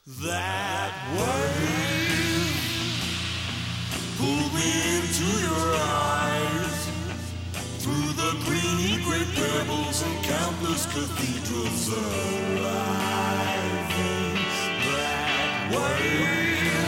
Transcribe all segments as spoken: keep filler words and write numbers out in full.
That wave pulled me into your eyes, through the greeny gray pebbles and countless cathedrals arriving. That wave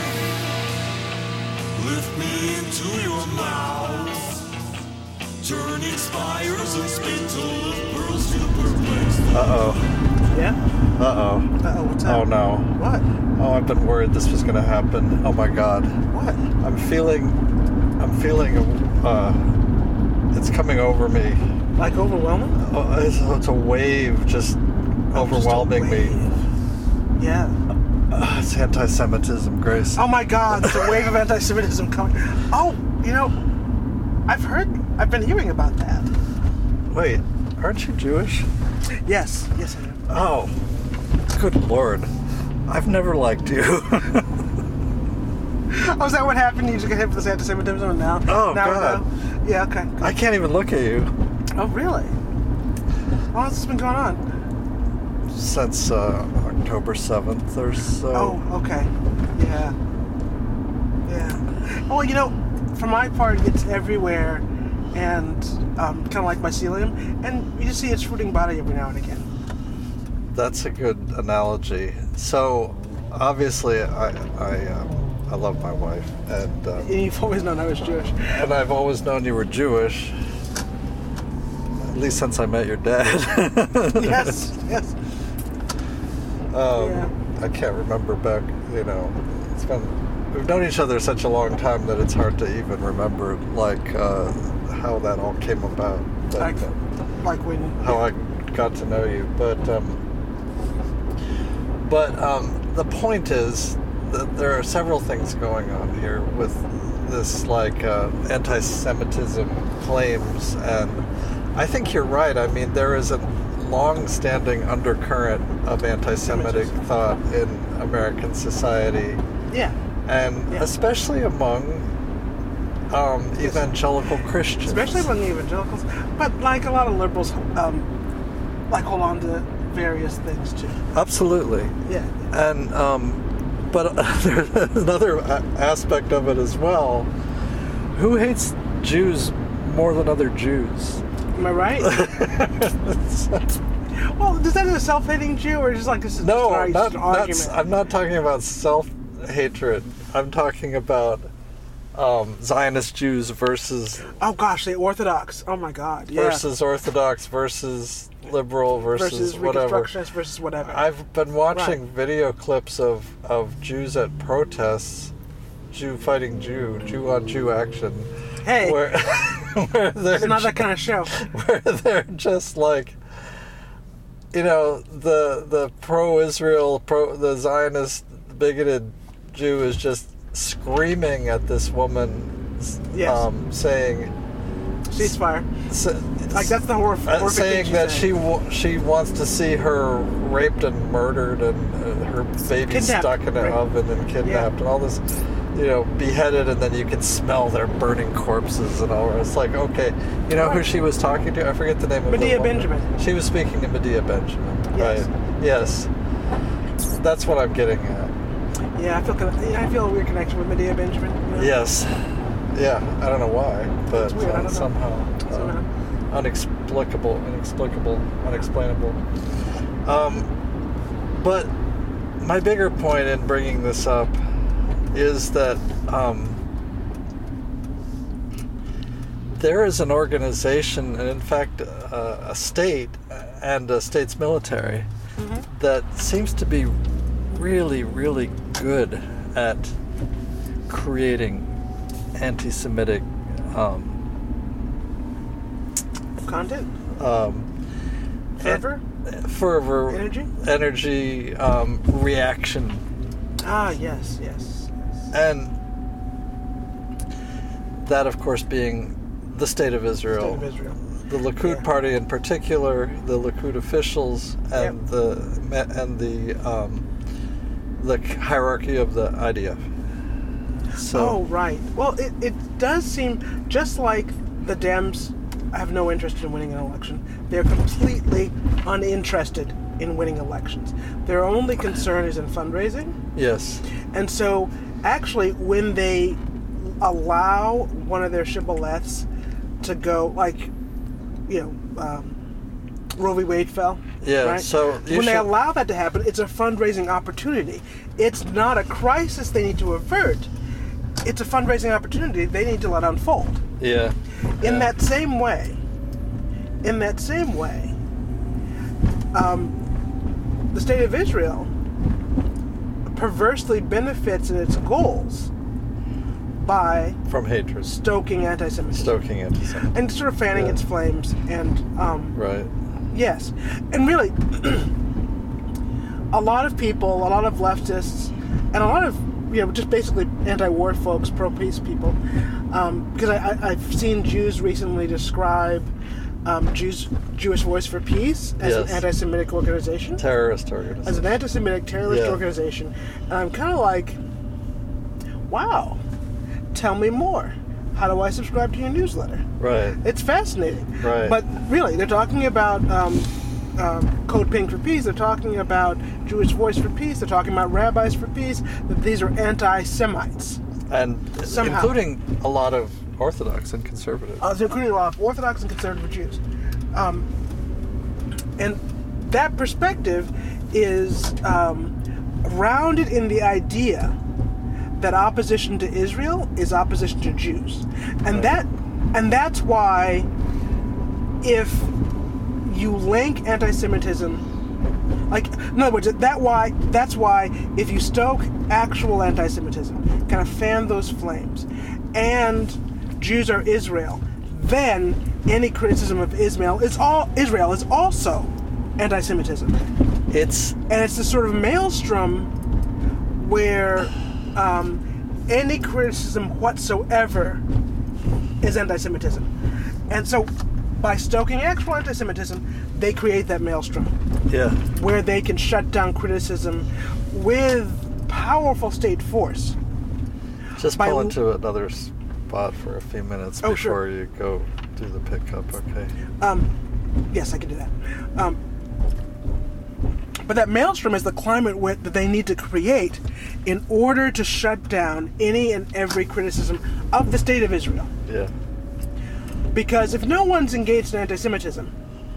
lift me into your mouth, turning spires and spittle of pearls to perplex. Uh-oh. Yeah? Uh-oh. Uh-oh, what's up? Oh, no. What? Oh, I've been worried this was going to happen. Oh, my God. What? I'm feeling... I'm feeling... Uh, it's coming over me. Like overwhelming? Oh, it's, it's a wave just Oh, overwhelming just a wave. me. Yeah. Uh, it's anti-Semitism, Grace. Oh my God, there's a wave of anti-Semitism coming. Oh, you know, I've heard, I've been hearing about that. Wait, aren't you Jewish? Yes, yes I am. Oh, good Lord. I've never liked you. Oh, is that what happened? You just got hit with this anti-Semitism and now? Oh, now God. we know? Yeah, okay. I can't even look at you. Oh, really? How long has this been going on? Since uh, October seventh or so. Oh, okay. Yeah. Yeah. Well, you know, for my part, it's everywhere and um, kind of like mycelium, and you just see its fruiting body every now and again. That's a good analogy. So, obviously, I I, um, I love my wife, and um, And you've always known I was Jewish. and I've always known you were Jewish. At least since I met your dad. Yes, yes. Um, Yeah. I can't remember back. You know, it's been we've known each other such a long time that it's hard to even remember like uh, how that all came about. But, Like, uh, like when... how I got to know you, but um, but um, the point is that there are several things going on here with this like uh, anti-Semitism claims, and I think you're right. I mean, there is a long-standing undercurrent of anti-Semitic thought in American society, Yeah. and Yeah. especially among um, Yes. evangelical Christians. Especially among the evangelicals. But like a lot of liberals, um, like hold on to various things too. Absolutely. Yeah. And um, but there's another a- aspect of it as well. Who hates Jews more than other Jews? Am I right? Well, is that a self-hating Jew or just like this is no, just an not, not, argument? I'm not talking about self-hatred. I'm talking about um, Zionist Jews versus Oh gosh, the Orthodox. Oh my God. Yeah. versus Orthodox versus liberal versus, versus whatever. Reconstructionists versus whatever. I've been watching Right. video clips of, of Jews at protests, Jew fighting Jew, Jew on Jew action. Hey, Where, where they're it's not that ju- kind of show. where they're just like, you know, the the pro-Israel, pro the Zionist bigoted Jew is just screaming at this woman, Yes. um, saying, Ceasefire. s- Like that's the horror. uh, horrific thing saying she's that saying. she w- she wants to see her raped and murdered and uh, her baby Kidnapped, stuck in an right. oven and kidnapped and all this, you know, beheaded, and then you can smell their burning corpses and all. It's like, okay, you know who Right. she was talking to? I forget the name of Medea the woman. Benjamin. She was speaking to Medea Benjamin. Yes. Right. Yes. That's what I'm getting at. Yeah, I feel kind of, yeah, I feel a weird connection with Medea Benjamin. You know? Yes. Yeah. I don't know why, but It's weird, I uh, don't know. somehow. uh, Somehow. unexplicable, inexplicable, unexplainable. Um, but my bigger point in bringing this up is that um, there is an organization, and in fact, uh, a state and a state's military Mhm. that seems to be really, really good at creating anti-Semitic um, Content? um, Fervor? fervor, Energy? energy, um, reaction, Ah, yes, yes. yes. and that, of course, being the State of Israel, State of Israel. the Likud Yeah. party in particular, the Likud officials, and Yep. the and the um, the hierarchy of the I D F. So, Oh, right. Well, it, it does seem just like the Dems have no interest in winning an election. They're completely uninterested in winning elections. Their only concern is in fundraising. Yes. And so, actually, when they allow one of their shibboleths to go, like, you know, um, Roe v. Wade fell. Yeah, right? so you when they should- allow that to happen, it's a fundraising opportunity. It's not a crisis they need to avert. It's a fundraising opportunity they need to let unfold. Yeah. In Yeah. that same way, in that same way, um, the state of Israel perversely benefits in its goals by From hatred. stoking anti-Semitism Stoking antisemitism. and sort of fanning Yeah. its flames. And um, Right. yes, and really, a lot of people, a lot of leftists, and a lot of you know just basically anti-war folks, pro-peace people, um, because I, I, I've seen Jews recently describe um, Jews Jewish Voice for Peace as Yes. an anti-Semitic organization. Terrorist organization. As an anti-Semitic terrorist Yeah. organization, and I'm kind of like, wow, tell me more. How do I subscribe to your newsletter? Right. It's fascinating. Right. But really, they're talking about um, um, Code Pink for Peace. They're talking about Jewish Voice for Peace. They're talking about Rabbis for Peace. That these are anti-Semites. And Somehow. including a lot of Orthodox and conservative. Uh, so including a lot of Orthodox and conservative Jews. Um, and that perspective is um, grounded in the idea that opposition to Israel is opposition to Jews, and that and that's why if you link anti-Semitism, like in other words, that why that's why if you stoke actual anti-Semitism, kind of fan those flames, and Jews are Israel, then any criticism of Israel is all Israel is also anti-Semitism, It's and it's this sort of maelstrom where um, any criticism whatsoever is anti-Semitism. And so by stoking actual anti-Semitism, they create that maelstrom yeah. where they can shut down criticism with powerful state force. Just By pull l- into another spot for a few minutes Oh, before sure. you go do the pickup, okay? Um, yes, I can do that. Um, but that maelstrom is the climate wit that they need to create in order to shut down any and every criticism of the state of Israel. Yeah. Because if no one's engaged in anti-Semitism,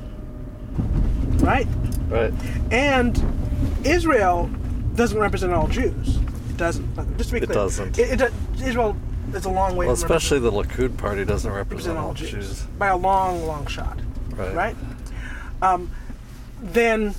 right? Right. And Israel doesn't represent all Jews. It doesn't. Just to be It clear, doesn't. It, it, Israel is a long way. Well, from especially the Likud party doesn't represent representing all all Jews. Jews. by a long, long shot. Right. Right? Um, then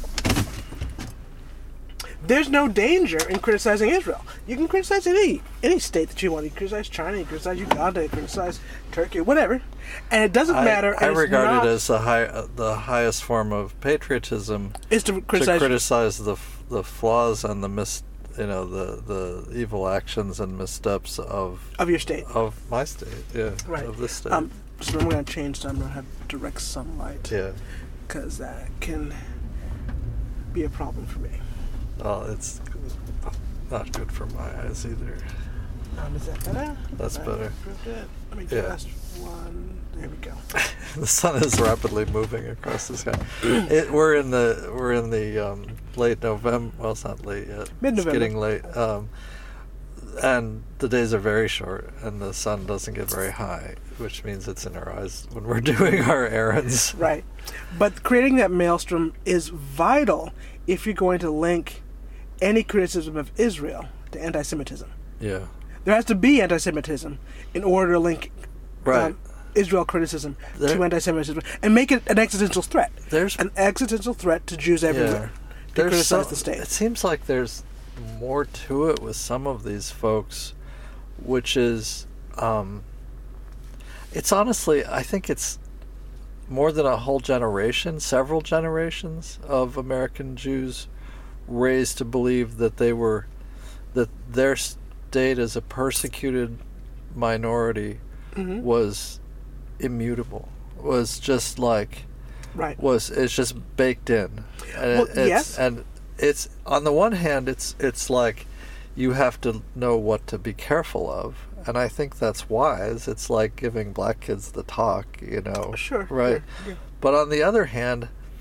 there's no danger in criticizing Israel. You can criticize any any state that you want. You can criticize China, you can criticize Uganda, you can criticize Turkey, whatever, and it doesn't I, matter. I and it's regard not- it as the high, uh, the highest form of patriotism is to to criticize. criticize the f- the flaws and the mis, you know, the the evil actions and missteps of of your state. of my state, yeah, Right. of this state, Um, so I'm going to change so I'm going to have direct sunlight. yeah. Because that can be a problem for me. Well, it's not good for my eyes either. Um, is that better? That's That better. improved it? Let me Yeah. just one. There we go. The sun is rapidly moving across the sky. It, we're in the we're in the um, late November. Well, it's not late yet. Mid-November. It's getting late, um, and the days are very short, and the sun doesn't get very high, which means it's in our eyes when we're doing our errands. Right. But creating that maelstrom is vital if you're going to link any criticism of Israel to anti-Semitism. Yeah. There has to be anti-Semitism in order to link Right. um, Israel criticism There- to anti-Semitism and make it an existential threat. There's An existential threat to Jews everywhere. To There's criticize so- the state. It seems like there's more to it with some of these folks, which is, um, it's honestly, I think it's more than a whole generation, several generations of American Jews raised to believe that they were, that their state as a persecuted minority Mhm. was immutable, was just like, Right. was it's just baked in. And Well, it- it's, yes. and it's on the one hand, it's it's like you have to know what to be careful of, and I think that's wise. It's like giving black kids the talk, you know. Sure. Right. sure, yeah. But on the other hand,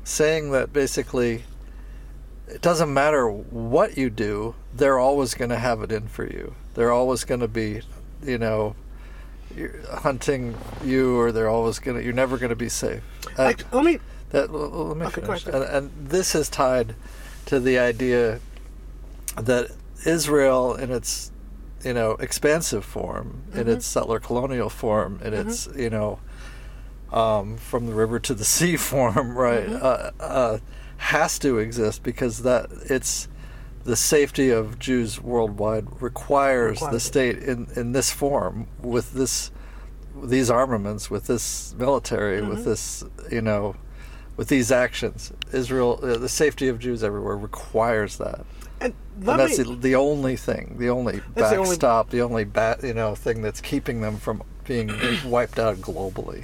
saying that basically it doesn't matter what you do, they're always going to have it in for you. They're always going to be, you know, hunting you, or they're always going to, you're never going to be safe. Uh, Like, let me. that, let me Okay, finish. go ahead. And, and this is tied to the idea that Israel, in its, you know, expansive form, in Mm-hmm. its settler colonial form, in its, you know, um, from the river to the sea form, right, Mm-hmm. uh, uh, has to exist because that it's the safety of Jews worldwide requires the Requires it. state in, in this form, with this, these armaments, with this military, with Mm-hmm. this, you know, with these actions. Israel, uh, the safety of Jews everywhere requires that. And And let that's me. the, the only thing, the only That's the only- backstop, the only bat, you know, thing that's keeping them from being wiped out globally.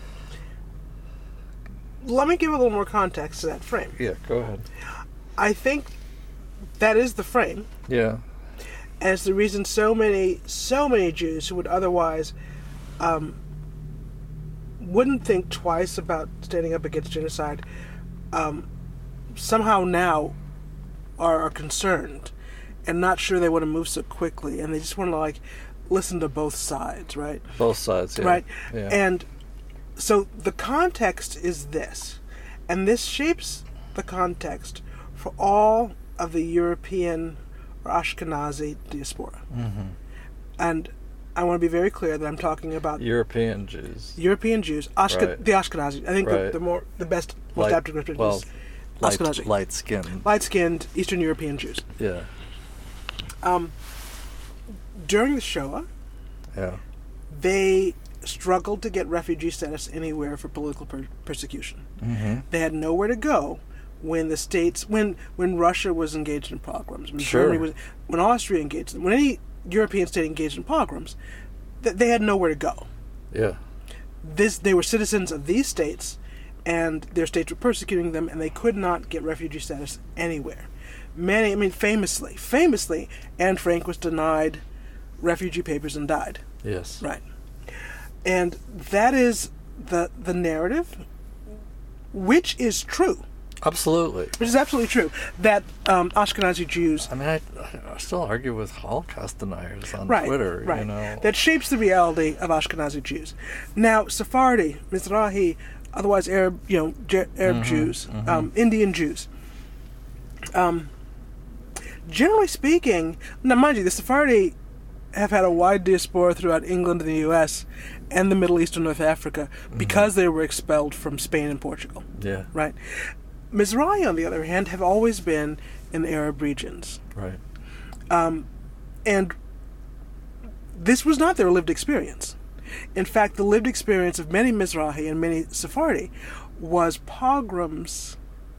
Let me give a little more context to that frame. Yeah, go ahead. I think that is the frame, Yeah, and it's the reason so many, so many Jews who would otherwise um, wouldn't think twice about standing up against genocide, um, somehow now are, are concerned and not sure they want to move so quickly, and they just want to like listen to both sides, right? both sides. Yeah. Right? Yeah. And so the context is this, and this shapes the context for all of the European or Ashkenazi diaspora. Mm-hmm. And I want to be very clear that I'm talking about European Jews. European Jews, Ashke- Right. the Ashkenazi. I think the, Right. the more the best, most Light- apt description well, is light, Ashkenazi, light skin. light-skinned Eastern European Jews. Yeah, Um, during the Shoah, yeah, they struggled to get refugee status anywhere for political per- persecution. mm-hmm. They had nowhere to go when the states, when when Russia was engaged in pogroms, when Sure. Germany was, when Austria engaged, when any European state engaged in pogroms, th- they had nowhere to go. yeah, This, they were citizens of these states, and their states were persecuting them, and they could not get refugee status anywhere. Many, I mean, famously, famously, Anne Frank was denied refugee papers and died. yes. Right. And that is the the narrative, which is true, Absolutely. which is absolutely true, that um, Ashkenazi Jews, I mean, I, I still argue with Holocaust deniers on right, Twitter, right, you know. that shapes the reality of Ashkenazi Jews. Now, Sephardi, Mizrahi, otherwise Arab, you know, J- Arab Mm-hmm, Jews, um, Indian Jews. Um, generally speaking, now mind you, the Sephardi have had a wide diaspora throughout England and the U S and the Middle East and North Africa because they were expelled from Spain and Portugal, yeah, right? Mizrahi, on the other hand, have always been in Arab regions. right. And this was not their lived experience. In fact, the lived experience of many Mizrahi and many Sephardi was pogroms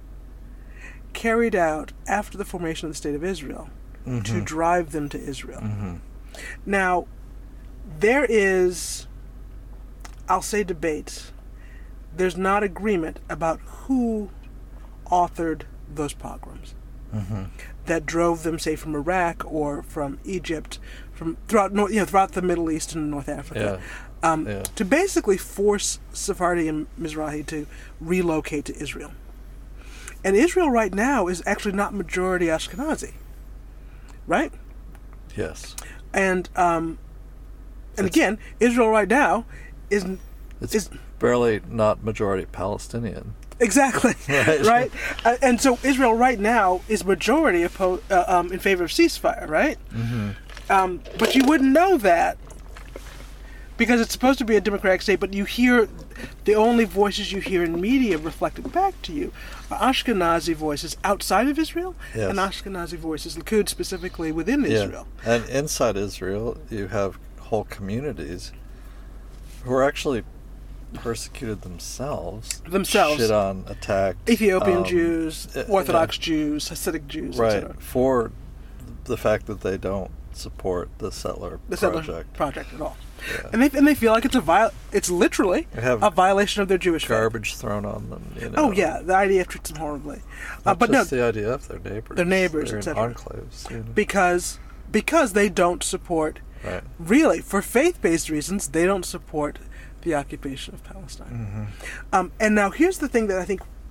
carried out after the formation of the State of Israel to drive them to Israel. Now, there is, I'll say debate, there's not agreement about who authored those pogroms that drove them, say, from Iraq or from Egypt, from throughout North, you know, throughout the Middle East and North Africa, um, Yeah. to basically force Sephardi and Mizrahi to relocate to Israel. And Israel right now is actually not majority Ashkenazi, right? Yes. And um, and It's- again, Israel right now is It's is barely not majority Palestinian. exactly Right. right, uh, and so Israel right now is majority oppo- uh, um, in favor of ceasefire, right? Mm-hmm. Um, but you wouldn't know that because it's supposed to be a democratic state. But you hear the only voices you hear in media reflected back to you are Ashkenazi voices outside of Israel Yes. and Ashkenazi voices, Likud specifically, within Israel. Yeah. And inside Israel, you have whole communities who are actually persecuted themselves. Themselves. Shit on, attacked. Ethiopian um, Jews, uh, Orthodox yeah. Jews, Hasidic Jews, et Right. cetera. For the fact that they don't support the settler The settler project. project at all, Yeah. and they and they feel like it's a viol- It's literally They have a violation of their Jewish faith. Garbage thrown on them. You know. Oh yeah, the I D F treats them horribly, uh, Not but no, just the I D F, their neighbors. Their neighbors, They're et in cetera. enclaves. You know. because because they don't support. Right. Really, for faith-based reasons, they don't support the occupation of Palestine. Mm-hmm. Um, and now here's the thing that I think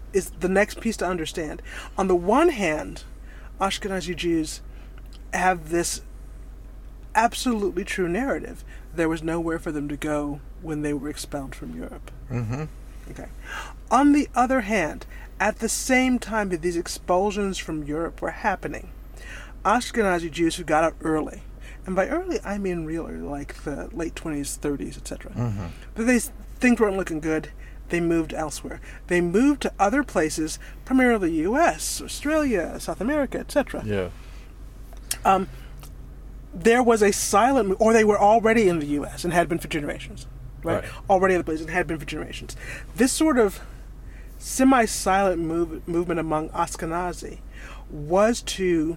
is the next piece to understand. On the one hand, Ashkenazi Jews have this absolutely true narrative. There was nowhere for them to go when they were expelled from Europe. Mm-hmm. Okay. On the other hand, at the same time that these expulsions from Europe were happening, Ashkenazi Jews who got out early, and by early I mean really like the late twenties, thirties, et cetera. Mm-hmm. But they things weren't looking good. They moved elsewhere. They moved to other places, primarily U S, Australia, South America, et cetera. Yeah. Um, there was a silent move, or they were already in the U S and had been for generations, right? Right. Already in the place and had been for generations. This sort of semi-silent move, movement among Ashkenazi was to,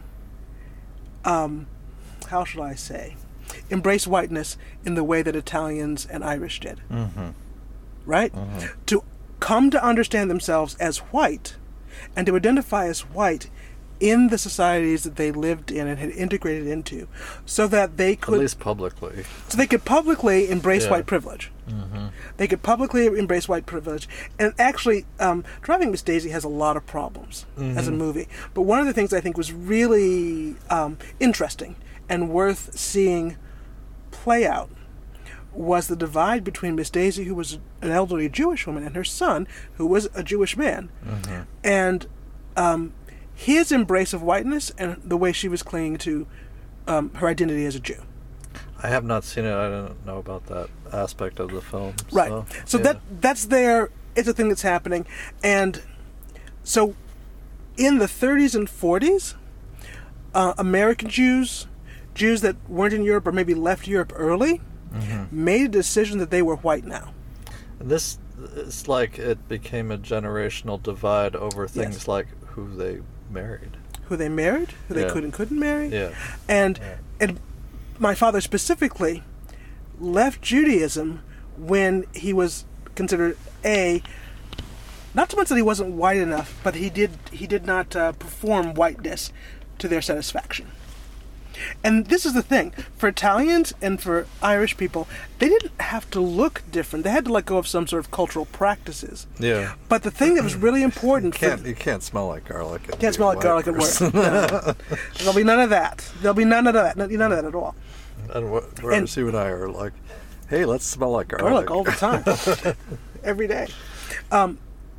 um, how should I say, embrace whiteness in the way that Italians and Irish did. Mm-hmm. Right? Mm-hmm. To come to understand themselves as white and to identify as white in the societies that they lived in and had integrated into, so that they could At least publicly. so they could publicly embrace Yeah. white privilege. Mm-hmm. They could publicly embrace white privilege. And actually, um, Driving Miss Daisy has a lot of problems as a movie. But one of the things I think was really um, interesting and worth seeing play out was the divide between Miss Daisy, who was an elderly Jewish woman, and her son, who was a Jewish man. Mm-hmm. And um, his embrace of whiteness and the way she was clinging to um, her identity as a Jew. I have not seen it. I don't know about that aspect of the film. Right. So, So yeah. that that's there. It's a thing that's happening, and so in the thirties and forties, uh, American Jews, Jews that weren't in Europe or maybe left Europe early, Mm-hmm. made a decision that they were white now. This it's like it became a generational divide over things Yes. like who they married. Who they married, who they Yeah. could and couldn't marry, Yeah. and Yeah. and my father specifically left Judaism when he was considered a. Not so much that he wasn't white enough, but he did he did not uh, perform whiteness to their satisfaction. And this is the thing. For Italians and for Irish people, they didn't have to look different. They had to let go of some sort of cultural practices. Yeah. But the thing that was really important Can't for... you can't smell like garlic. and Can't be smell a like white garlic at work. person. No. There'll be none of that. There'll be none of that. None none of that at all. And wh- whereas And- you and I are like, hey, let's smell like garlic. Garlic all the time. Every day. Um,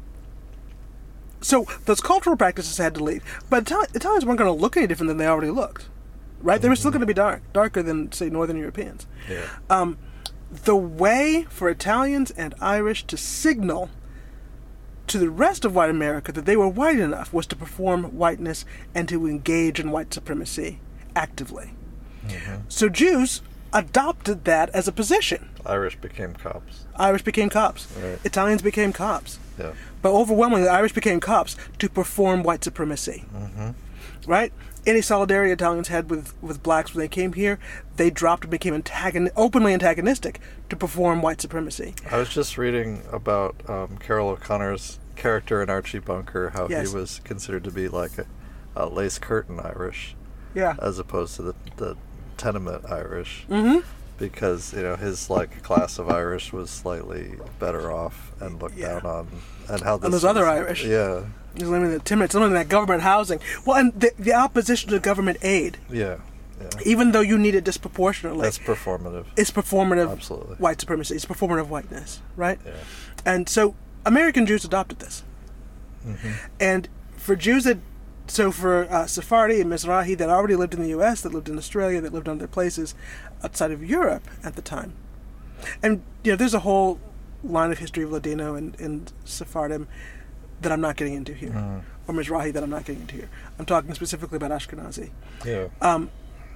so those cultural practices had to leave. But Itali- Italians weren't going to look any different than they already looked. Right? They were still going to be dark. Darker than, say, Northern Europeans. Yeah. Um, the way for Italians and Irish to signal to the rest of white America that they were white enough was to perform whiteness and to engage in white supremacy actively. Mm-hmm. So Jews adopted that as a position. Irish became cops. Irish became cops. Right. Italians became cops. Yeah. But overwhelmingly, the Irish became cops to perform white supremacy. Mm-hmm. Right? Any solidarity Italians had with, with blacks when they came here, they dropped and became antagon- openly antagonistic to perform white supremacy. I was just reading about um, Carol O'Connor's character in Archie Bunker, how Yes. he was considered to be like a, a lace curtain Irish, Yeah. as opposed to the, the tenement Irish, Mm-hmm. because you know his like class of Irish was slightly better off and looked Yeah. down on, and how this those other was- Irish. Yeah, He's living in the tenements, living in that government housing. Well, and the, the opposition to government aid, yeah, yeah. even though you need it disproportionately, That's performative. it's performative Absolutely. white supremacy. It's performative whiteness, right? Yeah. And so American Jews adopted this. Mm-hmm. And for Jews that, so for uh, Sephardi and Mizrahi that already lived in the U S, that lived in Australia, that lived in other places outside of Europe at the time. And, you know, there's a whole line of history of Ladino and, and Sephardim that I'm not getting into here, Mm. or Mizrahi that I'm not getting into here. I'm talking specifically about Ashkenazi. Yeah. Um,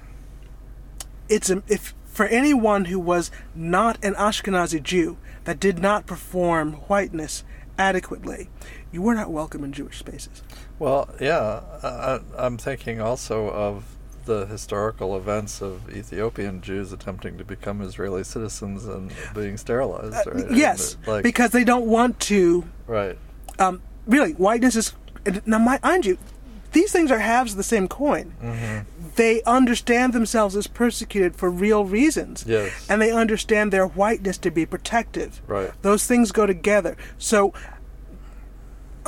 it's a, if for anyone who was not an Ashkenazi Jew that did not perform whiteness adequately, you were not welcome in Jewish spaces. Well, yeah, I, I'm thinking also of the historical events of Ethiopian Jews attempting to become Israeli citizens and being sterilized. Uh, Right? yes, And, like, because they don't want to. right. Um, really, whiteness is and now. Mind you, these things are halves of the same coin. Mm-hmm. They understand themselves as persecuted for real reasons, Yes. and they understand their whiteness to be protective. Right. Those things go together. So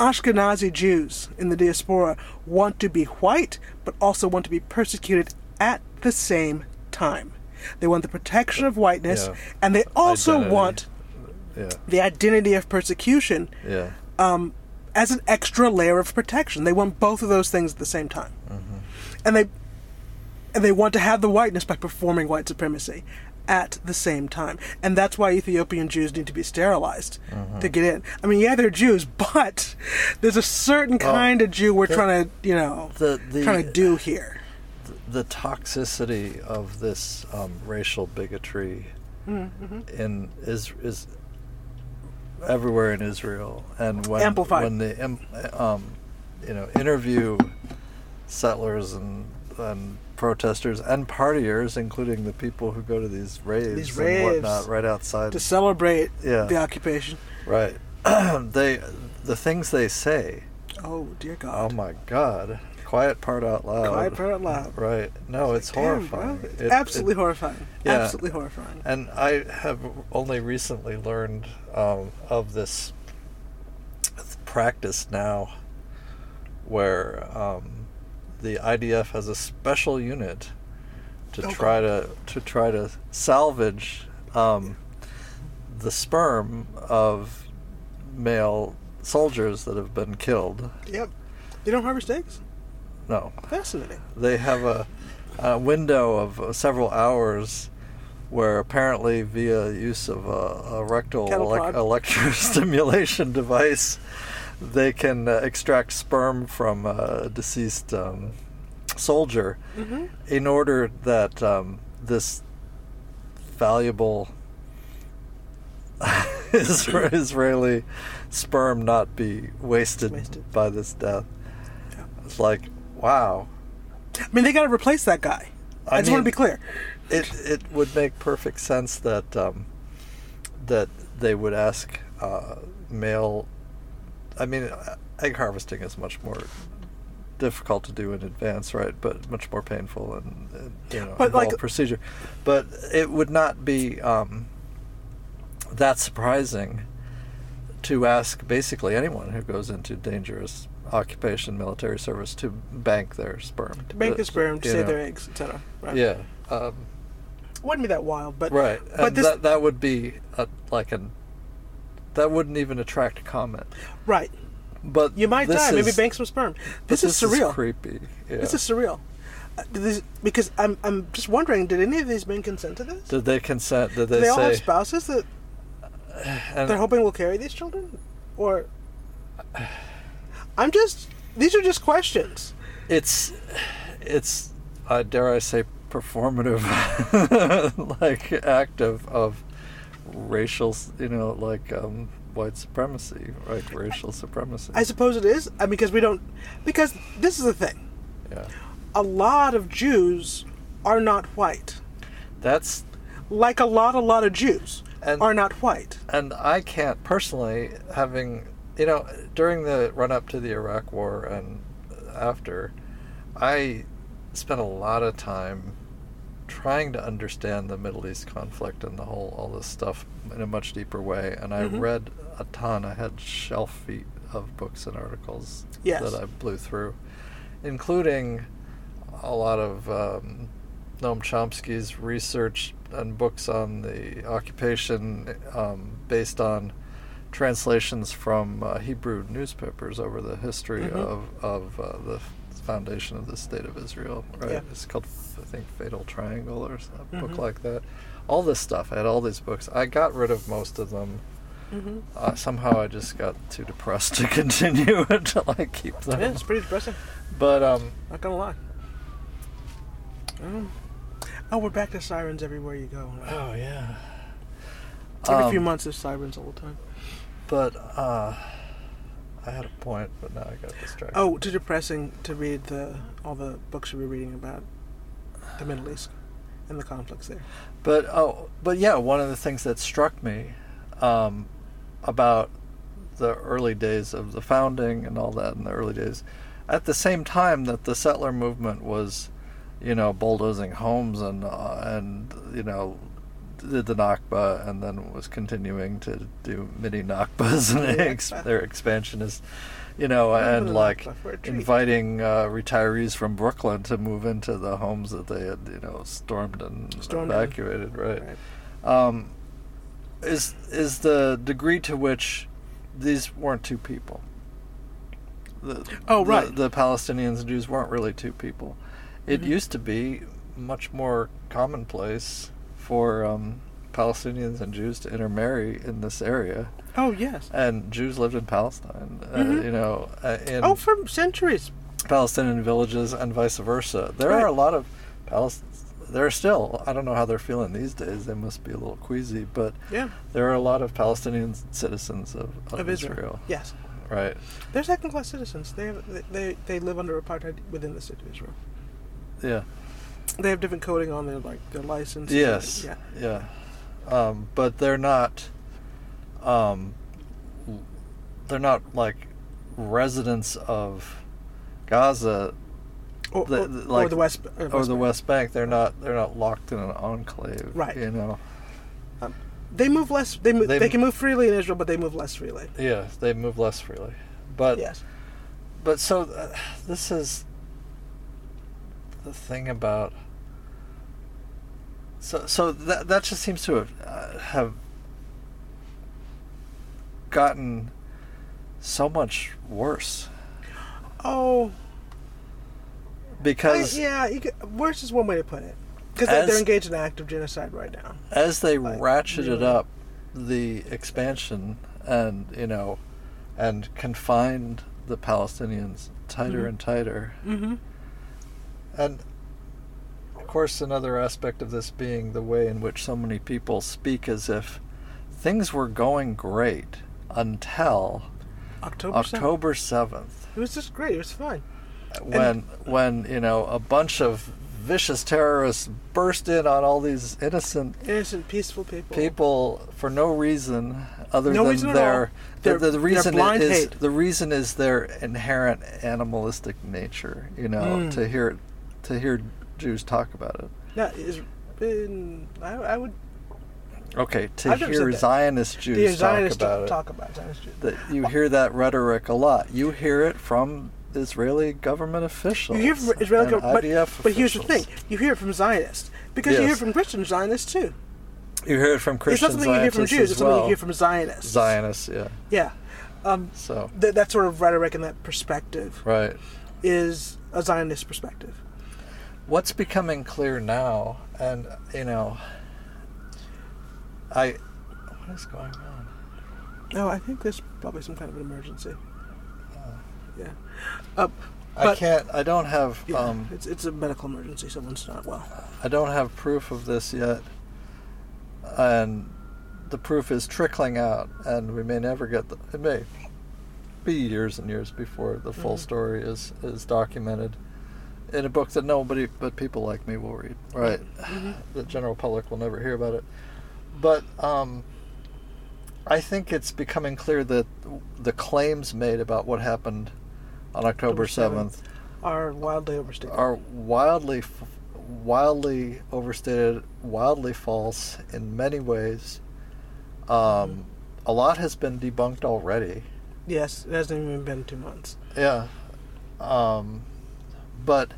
Ashkenazi Jews in the diaspora want to be white, but also want to be persecuted at the same time. They want the protection of whiteness, Yeah. and they also Identity. want Yeah. the identity of persecution Yeah. um, as an extra layer of protection. They want both of those things at the same time. Mm-hmm. And they and they want to have the whiteness by performing white supremacy at the same time. And that's why Ethiopian Jews need to be sterilized Mm-hmm. to get in. I mean, yeah, they're Jews, but there's a certain kind of Jew we're the- trying to, you know, The the trying to do here. the toxicity of this um, racial bigotry Mm-hmm. in is is everywhere in Israel, and when Amplified. when they um, um, you know interview settlers and and protesters and partiers, including the people who go to these raves, These and raves. whatnot right outside. To celebrate Yeah. the occupation. Right. they the things they say. Oh, dear Oh God. my God. Quiet part out loud. Quiet part out loud. Right. No, it's Damn, horrifying. bro. It's It- absolutely it- horrifying. Yeah. Absolutely horrifying. And I have only recently learned um, of this practice now where um, the I D F has a special unit to Oh, try to to try to salvage um, the sperm of male soldiers that have been killed. Yep. You don't harvest eggs? No. Fascinating. They have a, a window of uh, several hours where apparently via use of a, a rectal Cattle elec- prod. electrostimulation device, they can uh, extract sperm from a deceased um, soldier Mm-hmm. in order that um, this valuable Isra- Israeli sperm not be wasted, Wasted. by this death. Yeah. It's like, wow. I mean, they got to replace that guy. I, I just want to mean- be clear. It it would make perfect sense that um, that they would ask uh, male. I mean, egg harvesting is much more difficult to do in advance, right? But much more painful and, and you know But, involved like- procedure. But it would not be um, that surprising to ask basically anyone who goes into dangerous occupation, military service, to bank their sperm. To bank Uh, the sperm, to you save know. their eggs, et cetera. Right? Yeah. Um, Wouldn't be that wild, but right. But and this, that that would be a, like an that wouldn't even attract comment. right? But You might this die. Maybe is- bank some sperm. but This, is surreal. creepy. Yeah. This is surreal. Uh, this, because I'm I'm just wondering, did any of these men consent to this? Did they consent? Did Do they, they all say? have spouses that and they're hoping will carry these children? Or I'm just these are just questions. it's it's uh, dare I say performative like act of of racial s- you know like um, white supremacy, right? Racial supremacy. I suppose it is. I mean, because we don't because this is the thing. yeah. A lot of Jews are not white. That's Like a lot, a lot of Jews And- are not white. and I can't personally, having you know, during the run up to the Iraq War and after, I spent a lot of time trying to understand the Middle East conflict and the whole all this stuff in a much deeper way. And I Mhm. read a ton. I had shelf feet of books and articles Yes. that I blew through, including a lot of um, Noam Chomsky's research and books on the occupation um, based on translations from uh, Hebrew newspapers over the history Mhm. of, of uh, the foundation of the State of Israel. Right? Yeah. It's called, I think, Fatal Triangle or a book Mhm. like that. All this stuff. I had all these books. I got rid of most of them. Mm-hmm. Uh, somehow I just got too depressed to continue until I keep them. Yeah, it's pretty depressing. But um, Not gonna lie. Um, oh, we're back to sirens everywhere you go. oh yeah. Every few Um, months there's sirens all the time. But uh, I had a point, but now I got distracted. Oh, too depressing to read the all the books you were reading about the Middle East and the conflicts there. But oh, but yeah, one of the things that struck me um, about the early days of the founding and all that in the early days, at the same time that the settler movement was, you know, bulldozing homes and uh, and you know, did the Nakba and then was continuing to do mini Nakbas and Yeah. ex- their expansionist, you know, Remember and the like Nakba for a treat. inviting uh, retirees from Brooklyn to move into the homes that they had, you know, stormed and Stormed in. evacuated, right? Right. Um, is is the degree to which these weren't two people. The, Oh, the- right. The, Palestinians and Jews weren't really two people. It Mhm. used to be much more commonplace for um, Palestinians and Jews to intermarry in this area, Oh, yes. and Jews lived in Palestine. Uh, Mhm. you know, uh, in Oh, for centuries. Palestinian villages and vice versa. There Right. are a lot of Palestinians. There are still. I don't know how they're feeling these days. They must be a little queasy, but Yeah. there are a lot of Palestinian citizens of, of, Of Israel. Israel. Yes. Right. They're second-class citizens. They, have, they they they live under apartheid within the state of Israel. Yeah. They have different coding on their like their license. Yes. Yeah. Yeah. Um, but they're not. Um, they're not like residents of Gaza Or, The- or, the- or like- the West. Uh, or the Bank. West Bank. They're not. They're not locked in an enclave. Right. You know. They move less. They move, They they, m- can move freely in Israel, but they move less freely. Yeah. They move less freely. But Yes. But so uh, this is the thing about. So so that that just seems to have uh, have gotten so much worse Oh. I, because yeah. You could, worse is one way to put it. Because As- they're engaged in active genocide right now. as they like, ratcheted really. up the expansion and you know and confined the Palestinians tighter Mhm. and tighter. Mm-hmm. And of course, another aspect of this being the way in which so many people speak as if things were going great until October. seventh. October seventh, It was just great. It was fine. when when you know a bunch of vicious terrorists burst in on all these innocent Innocent, peaceful people. people for no reason other No than reason at their all. the, Their- the, the their reason blind is hate. the reason is their inherent animalistic nature. You know, Mm. to hear to hear Jews talk about it. That is been. I, I would. Okay, to I've never hear said that. Zionist The Jews talk Zionists about it, talk about Zionist Jews. that you hear that rhetoric a lot. You hear it from Israeli government officials. You hear from Israeli and government, but, I D F but here's the officials. thing: you hear it from Zionists because you hear Yes. it from Christian Zionists too. You hear it from It's Christian not something you hear from Zionists Jews; as it's something well. you hear from Zionists. Zionists, yeah. Yeah, um, So th- that sort of rhetoric and that perspective right. is a Zionist perspective. What's becoming clear now, and you know, I what is going on? No, I think there's probably some kind of an emergency. Uh, Yeah, uh, I But- can't. I don't have. yeah, Um, it's it's a medical emergency. Someone's not well. I don't have proof of this yet, and the proof is trickling out, and we may never get the. It may be years and years before the full Mhm. story is is documented in a book that nobody but people like me will read. Right, Mhm. the general public will never hear about it. But um, I think it's becoming clear that the claims made about what happened on October seventh Are wildly overstated. are wildly, f- wildly overstated, wildly false in many ways. Um, a lot has been debunked already. Yes, it hasn't even been two months. Yeah, um, but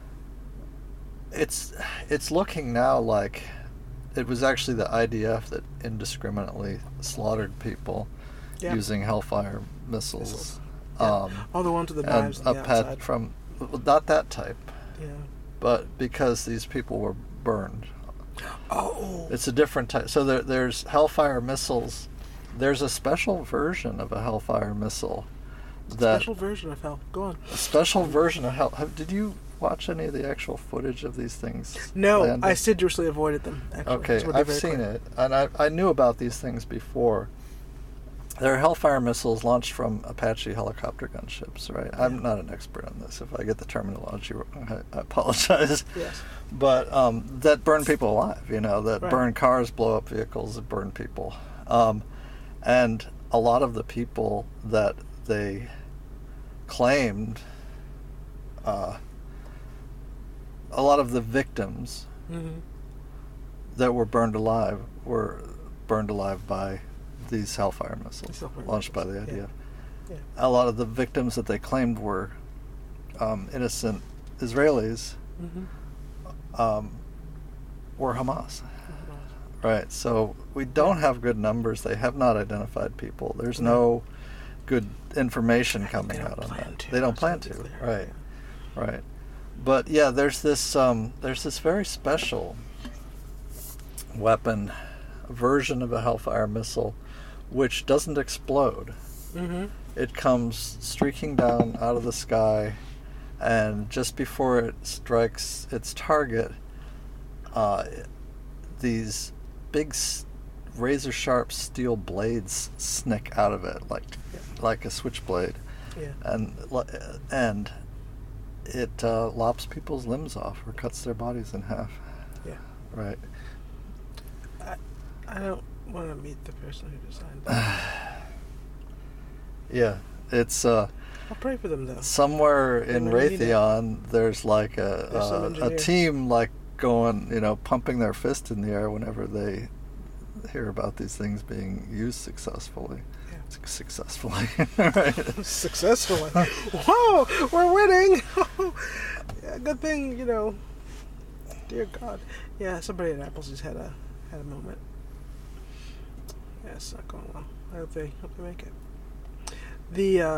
it's it's looking now like it was actually the I D F that indiscriminately slaughtered people Yeah. using Hellfire missiles. Missiles. Yeah. Um, All the ones with the and knives a on the pet outside. from well, not that type, Yeah. but because these people were burned. Oh. It's a different type. So there, there's Hellfire missiles. There's a special version of a Hellfire missile. That Special version of hell. Go on. a special version of Hell. Have, did you watch any of the actual footage of these things? No, landing? I aseduously avoided them. Actually. Okay, Just wanna be I've very seen clear. it, and I I knew about these things before. There are Hellfire missiles launched from Apache helicopter gunships, right? I'm Yeah. not an expert on this. If I get the terminology wrong, I, I apologize. Yes. But um, that burn people alive, you know, that Right. burn cars, blow up vehicles, that burn people. Um, and a lot of the people that they claimed, uh, a lot of the victims, Mm-hmm. that were burned alive were burned alive by these Hellfire missiles Hellfire launched by missiles, the I D F. yeah. Yeah. A lot of the victims that they claimed were um, innocent Israelis Mm-hmm. um, were Hamas. Right, so we don't have good numbers. They have not identified people. There's no good information coming don't out on plan that. to, They don't let's plan make to. it clear. Right, right. But yeah, there's this um, there's this very special weapon, version of a Hellfire missile, which doesn't explode. Mm-hmm. It comes streaking down out of the sky, and just before it strikes its target, uh, these big s- razor-sharp steel blades snick out of it, like like a switchblade, Yeah. and and it uh, lops people's limbs off or cuts their bodies in half. Yeah. Right. I, I don't want to meet the person who designed that. Yeah, it's uh, I'll pray for them though. somewhere in They need it. Raytheon. There's like a There's some a, a engineer. team like going, you know, pumping their fist in the air whenever they hear about these things being used successfully. Yeah. Suc- Successfully, right? Successfully. Whoa, we're winning! Yeah, good thing, you know. Dear God. Yeah, somebody at Appleseed had a had a moment. Yeah, it's not going well. I hope they hope they make it. The uh,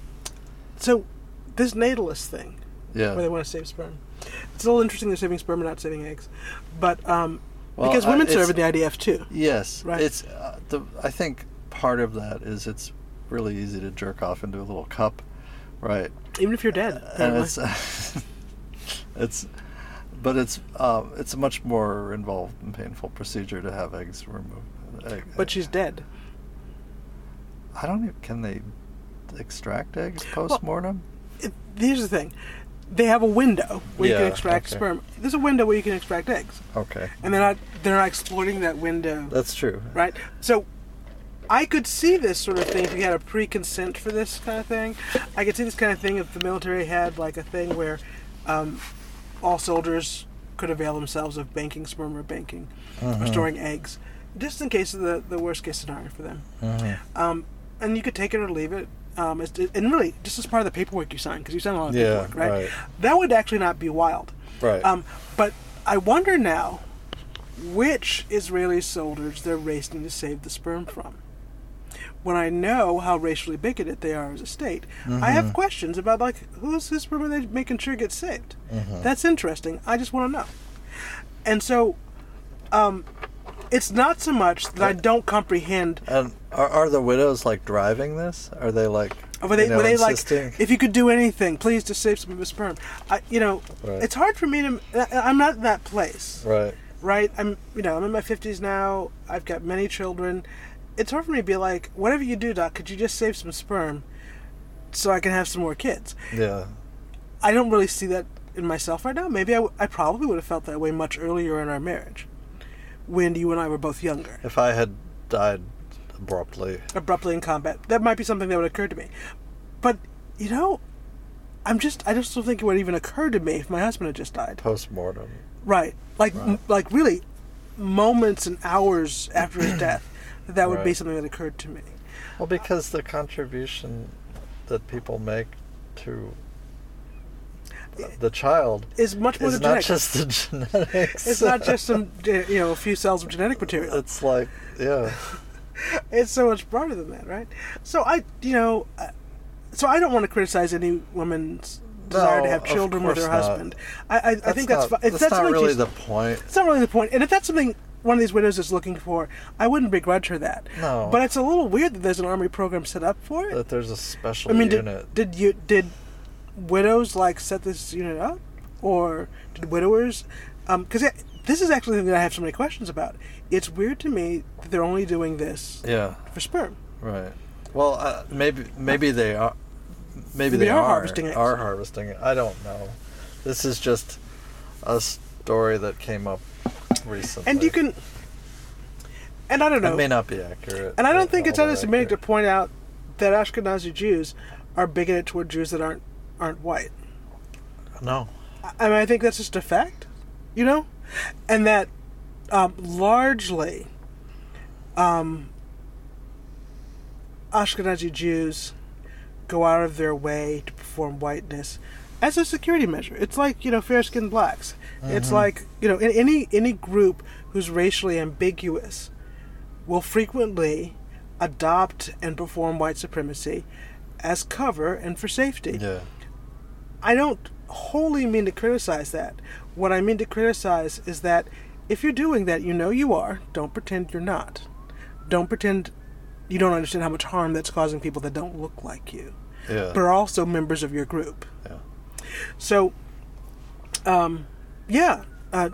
so this natalist thing, Yeah. where they want to save sperm. It's a little interesting they're saving sperm and not saving eggs, but um, Well, because I- women it's- serve in the I D F too. Yes, Right. It's uh, the. I think part of that is it's really easy to jerk off into a little cup, right? Even if you're dead. And apparently. it's it's but it's uh, it's a much more involved and painful procedure to have eggs removed. Egg, But she's dead. I don't even. Can they extract eggs post mortem? It, here's the thing. They have a window where you Yeah, can extract okay. sperm. There's a window where you can extract eggs. Okay, And they're not they're not exploiting that window. that's true. Right? So I could see this sort of thing if you had a pre-consent for this kind of thing. I could see this kind of thing if the military had like a thing where um, all soldiers could avail themselves of banking sperm or banking or storing eggs, just in case of the, the worst case scenario for them. Mm-hmm. Um, and you could take it or leave it. Um, it's, and really, just as part of the paperwork you sign, because you sign a lot of Yeah, paperwork, right? right. That would actually not be wild. Right. Um, but I wonder now which Israeli soldiers they're racing to save the sperm from. When I know how racially bigoted they are as a state, Mm-hmm. I have questions about, like, whose sperm are they making sure gets saved? Mm-hmm. That's interesting. I just want to know. And so, um, it's not so much that I don't comprehend. And are, are the widows like driving this? Are they like? Were they, you know, were they insisting? like, if you could do anything, please just save some of his sperm? I, you know, Right. it's hard for me to. I- I'm not in that place, Right. right? I'm, you know, I'm in my fifties now. I've got many children. It's hard for me to be like, whatever you do, Doc, could you just save some sperm so I can have some more kids? Yeah. I don't really see that in myself right now. Maybe I, w- I probably would have felt that way much earlier in our marriage, when you and I were both younger. If I had died abruptly. Abruptly in combat. That might be something that would occur to me. But, you know, I'm just, I just don't think it would even occur to me if my husband had just died. Post mortem. Right. Like, Right. m- like really, moments and hours after his death, that, that would be Right. something that occurred to me. Well, because the contribution that people make to the child It's much more is than not genetics. just the genetics. It's not just some, uh, you know, a few cells of genetic material. It's like, yeah. It's so much broader than that, right? So I, you know, uh, so I don't want to criticize any woman's desire No, to have of children with her course not. husband. I, I, I think that's not, fi- if that's that's not something really she's- the point. It's not really the point. And if that's something one of these widows is looking for, I wouldn't begrudge her that. No. But it's a little weird that there's an army program set up for it. That there's a special I mean, did, unit. did you did widows like set this unit up, or did widowers? Because this is actually something that I have so many questions about. It's weird to me that they're only doing this Yeah. for sperm. Right. Well, uh, maybe maybe they are. Maybe They they, are are harvesting eggs. Are harvesting it. I don't know. This is just a story that came up recently. And you can, and I don't know, It may not be accurate. and I don't think it's although unassuming to accurate. point out that Ashkenazi Jews are bigoted toward Jews that aren't aren't white. No. I I mean, I think that's just a fact, you know, and that um, largely, um, Ashkenazi Jews go out of their way to perform whiteness as a security measure. It's like, you know, fair-skinned blacks. Mm-hmm. It's like, you know, in any any group who's racially ambiguous will frequently adopt and perform white supremacy as cover and for safety. Yeah. I don't wholly mean to criticize that. What I mean to criticize is that if you're doing that, you know you are. Don't pretend you're not. Don't pretend you don't understand how much harm that's causing people that don't look like you. Yeah. But are also members of your group. Yeah. So, um, yeah, uh,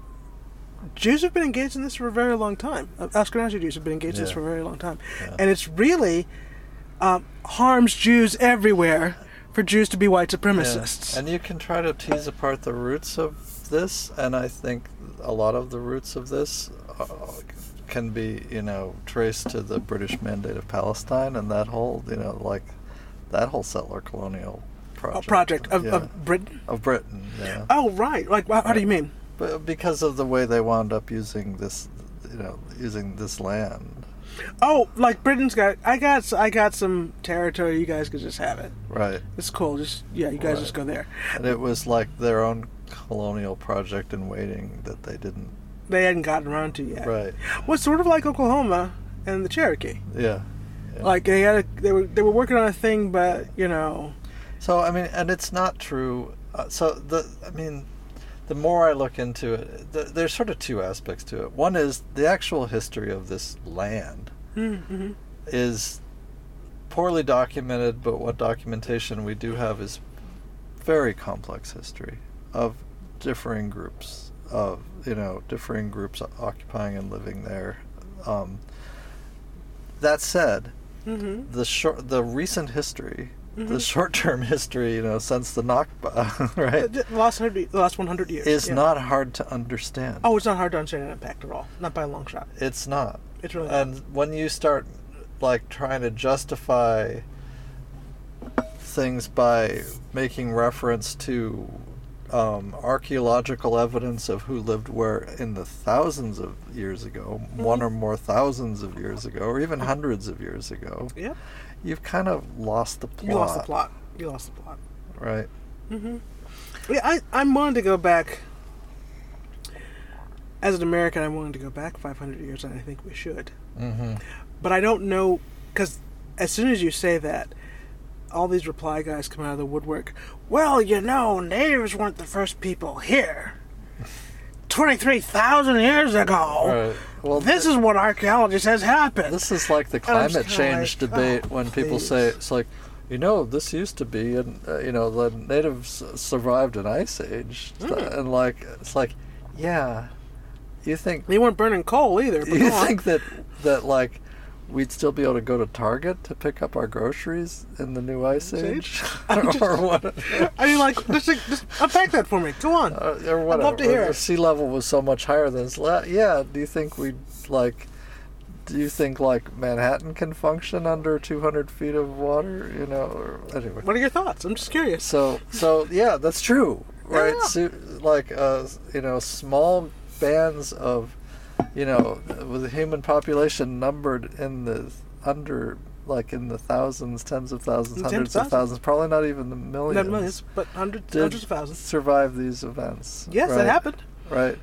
Jews have been engaged in this for a very long time. Uh, Ashkenazi Jews have been engaged in this Yeah. for a very long time. Yeah. And it's really um, harms Jews everywhere for Jews to be white supremacists. Yeah. And you can try to tease apart the roots of this, and I think a lot of the roots of this uh, can be, you know, traced to the British Mandate of Palestine and that whole, you know, like, that whole settler colonial project. A project of, Yeah. of Britain? Of Britain, yeah. Oh, right. Like, how, how do you mean? But because of the way they wound up using this, you know, using this land. Oh, like Britain's got, I got, I got some territory. You guys could just have it. Right. It's cool. Just yeah, you guys Right. just go there. And it was like their own colonial project in waiting that they didn't. They hadn't gotten around to yet. Right. Well, it's sort of like Oklahoma and the Cherokee. Yeah. yeah. Like they had, a, they were, they were working on a thing, but you know. So I mean, and it's not true. Uh, so the, I mean, the more I look into it, th- there's sort of two aspects to it. One is the actual history of this land Mm-hmm. is poorly documented, but what documentation we do have is very complex history of differing groups of, you know, differing groups occupying and living there. Um, that said, Mm-hmm. the short, the recent history, Mhm. the short-term history, you know, since the Nakba, right, The last hundred, the last one hundred years is yeah. not hard to understand. Oh, it's not hard to understand an impact at all. Not by a long shot. It's not. It's really And not. when you start, like, trying to justify things by making reference to um, archaeological evidence of who lived where in the thousands of years ago, Mm-hmm. one or more thousands of years ago, or even hundreds of years ago, Yeah. you've kind of lost the plot. You lost the plot. You lost the plot. Right. Mm-hmm. Yeah, I, I'm willing to go back. As an American, I'm willing to go back five hundred years, and I think we should. Mm-hmm. But I don't know, because as soon as you say that, all these reply guys come out of the woodwork. Well, you know, natives weren't the first people here. twenty-three thousand years ago. Right. Well, This is what archaeology says happened. This is like the And I'm just climate kinda change like, debate oh, when people please. say it's like, you know, this used to be, and uh, you know, the natives survived an ice age, Mm. and like it's like, yeah, you think They weren't burning coal either. But you go on. think that that like we'd still be able to go to Target to pick up our groceries in the new ice See? age, I'm just- or what? I mean, like, just, just unpack that for me. Go on. Uh, or whatever. love to hear The it. sea level was so much higher than it's la- yeah. Do you think we'd like? Do you think like Manhattan can function under two hundred feet of water? You know, or anyway. What are your thoughts? I'm just curious. So so yeah, that's true, right? Yeah. So, like uh, you know, small bands of, you know, with the human population numbered in the under like in the thousands, tens of thousands, Tens of hundreds of thousands. thousands, probably not even the millions. Not millions, but hundreds, did hundreds of thousands. survive these events. Yes, right? that happened. Right.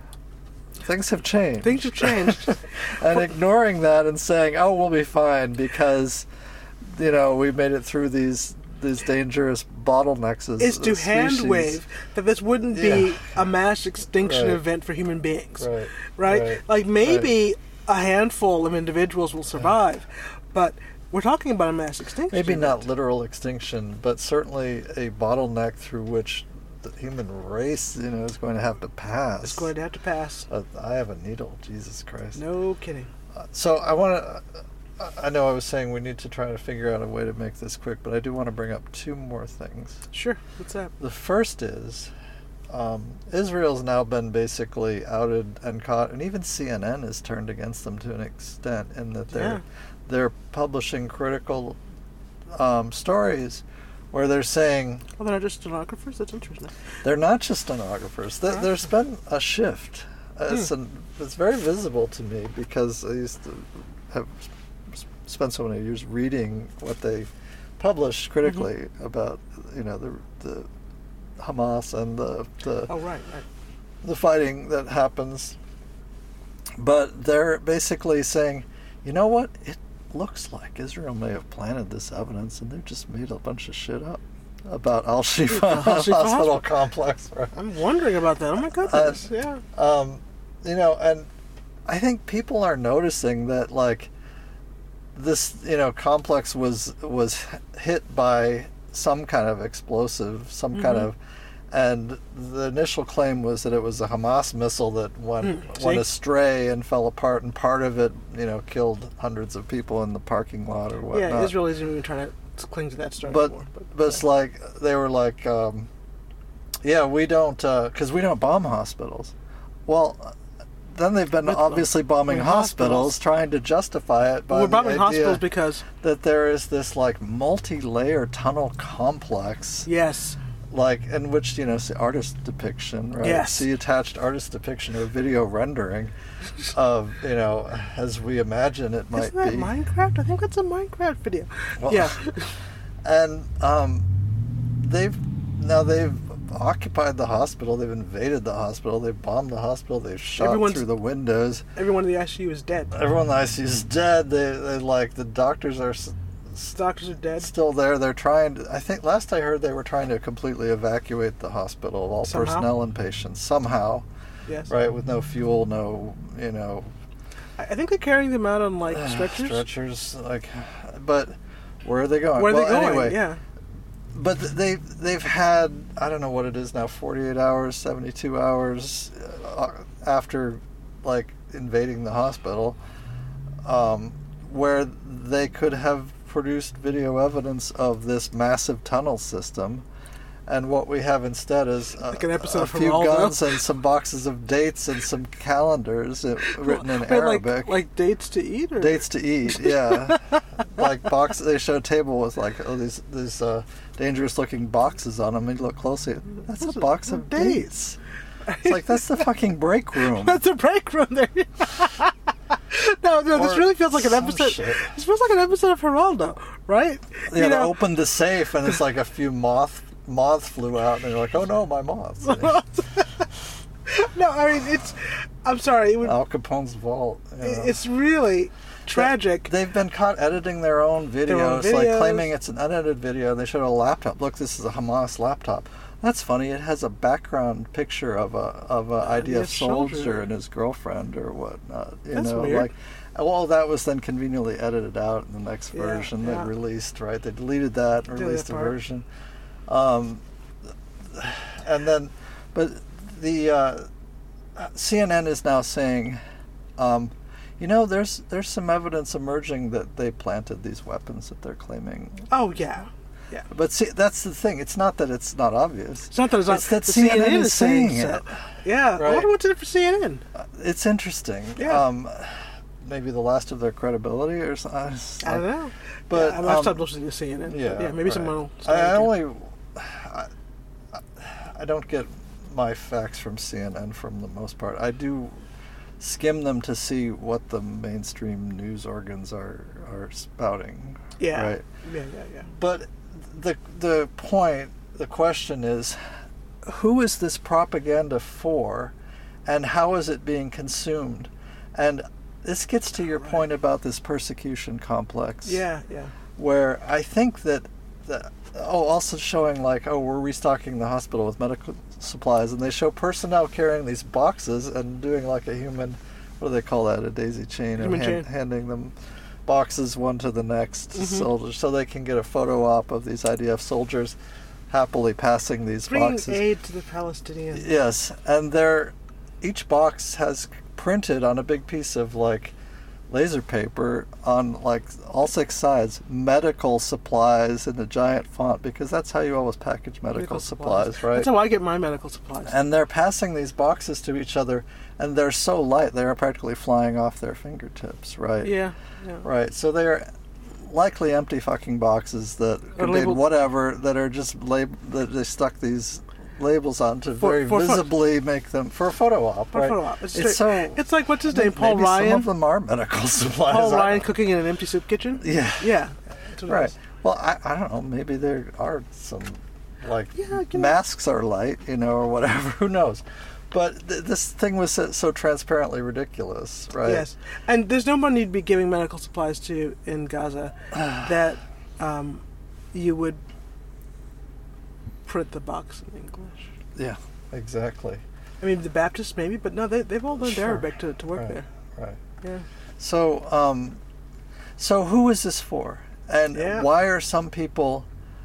Things have changed. Things have changed. And ignoring that and saying, "Oh, we'll be fine because, you know, we made it through these these dangerous bottlenecks." As, is to as hand species." wave that this wouldn't be Yeah. a mass extinction Right. event for human beings. Right. Right? Right. Like maybe a handful of individuals will survive, but we're talking about a mass extinction. Maybe not event. literal extinction, but certainly a bottleneck through which the human race, you know, is going to have to pass. It's going to have to pass. Uh, I have a needle. Jesus Christ. No kidding. Uh, so I want to. Uh, I know I was saying we need to try to figure out a way to make this quick, but I do want to bring up two more things. Sure. What's that? The first is um, Israel's now been basically outed and caught, and even C N N has turned against them to an extent in that they're Yeah. they're publishing critical um, stories where they're saying Well, they're not just stenographers. That's interesting. they're not just stenographers. Th- Right. There's been a shift, It's, an, it's very visible to me because I used to have s- spent so many years reading what they publish critically mm-hmm. about, you know, the the Hamas and the the, oh, right, right. the fighting that happens. But they're basically saying, you know what? It looks like Israel may have planted this evidence, and they've just made a bunch of shit up about Al-Shifa Hospital, Hospital Complex. Right? I'm wondering about that. Oh my goodness! And, yeah. Um, you know, and I think people are noticing that, like, this, you know, complex was was hit by some kind of explosive, some mm-hmm. kind of, and the initial claim was that it was a Hamas missile that went mm, went astray and fell apart, and part of it, you know, killed hundreds of people in the parking lot or whatnot. Yeah, Israel isn't even trying to cling to that story but, anymore. But, but it's like, they were like, um, yeah, we don't, because uh, we don't bomb hospitals. Well, then they've been With obviously bombing hospitals, hospitals, trying to justify it by well, we're the bombing idea hospitals because that there is this, like, multi-layer tunnel complex. Yes. Like, in which, you know, see artist depiction, right? Yes. See attached artist depiction or video rendering of, you know, as we imagine it might Isn't that be. Minecraft? I think that's a Minecraft video. Well, yeah. And um, they've, now they've occupied the hospital, they've invaded the hospital, they've bombed the hospital, they've shot Everyone's, through the windows. Everyone in the I C U is dead. Everyone in the I C U is dead. They, they like, the doctors are... Doctors are dead. Still there. They're trying to, I think last I heard they were trying to completely evacuate the hospital of all somehow? personnel and patients somehow. Yes. Right, with no fuel, no, you know. I think they're carrying them out on like uh, stretchers. Stretchers, like, but where are they going? Where are well, they going? Anyway, yeah. But they they've had, I don't know what it is now, forty-eight hours, seventy-two hours uh, after like invading the hospital, um, where they could have produced video evidence of this massive tunnel system, and what we have instead is a, like an episode a of few Geraldo. guns and some boxes of dates and some calendars uh, written in Wait, Arabic. Like, like dates to eat, or dates to eat, yeah. Like box, they show a table with like oh these these uh, dangerous looking boxes on them. And you look closely, that's a box of dates. It's like, that's the fucking break room. That's a break room there. No, no, this Or really feels like an episode. shit. This feels like an episode of Geraldo, right? Yeah, you they know? opened the safe and it's like a few moth moths flew out, and they're like, oh no, my moths. No, I mean, it's, I'm sorry. It would, Al Capone's vault. You know. It's really tragic. They've been caught editing their own videos, Their own videos. like claiming it's an unedited video. They showed a laptop. Look, this is a Hamas laptop. That's funny. It has a background picture of a of a I D F soldier, soldier and his girlfriend or whatnot. You That's know, weird. like, well, that was then conveniently edited out in the next Yeah, version yeah. they released. Right, they deleted that and Deleted released that a part. version. Um, and then, but the uh, C N N is now saying, um, you know, there's there's some evidence emerging that they planted these weapons that they're claiming. Oh yeah, yeah. But see, that's the thing. It's not that it's not obvious. It's not that it's not. It's that the C N N is saying saying it. so. Yeah, Right. I wonder what's in it for C N N. Uh, it's interesting. Yeah. Um, maybe the last of their credibility or something. I don't know. But yeah, I've um, stopped listening to C N N. Yeah, but yeah. Maybe right. someone will. I, start I again. only, I, I don't get my facts from C N N for the most part. I do skim them to see what the mainstream news organs are are spouting. Yeah. Right. Yeah, yeah, yeah. But the the point, the question is, who is this propaganda for, and how is it being consumed? And this gets to your Right. point about this persecution complex. Yeah, yeah. Where I think that, the, oh, also showing like, oh, we're restocking the hospital with medical supplies, and they show personnel carrying these boxes and doing like a human, what do they call that, a daisy chain, Human and hand, chain. handing them boxes one to the next Mhm. soldier, so they can get a photo op of these I D F soldiers happily passing these Bringing boxes. aid to the Palestinians. Yes, and they're, each box has printed on a big piece of like laser paper on like all six sides medical supplies in a giant font, because that's how you always package medical, Medical supplies, supplies. right? That's how I get my medical supplies. And they're passing these boxes to each other, and they're so light they are practically flying off their fingertips, right? Yeah, yeah. Right. So they are likely empty fucking boxes that contain labeled- whatever, that are just lab- that they stuck these labels on to For- very for photos. visibly make them for a photo op, For a right? photo op. It's, It's straight- so. it's like, what's his name? maybe Paul Ryan? Some of them are medical supplies. Paul I Ryan don't- cooking in an empty soup kitchen? Yeah. Yeah. That's what it Right. is. Well, I, I don't know. Maybe there are some, like, Yeah, you know. masks are light, you know, or whatever. Who knows? But th- this thing was so, so transparently ridiculous, right? Yes. And there's no one you'd be giving medical supplies to in Gaza that um, you would print the box in English. Yeah, exactly. I mean, the Baptists maybe, but no, they, they've all learned Sure. Arabic to, to work Right, there. Right. Yeah. So, um, so who is this for? And Yeah. why are some people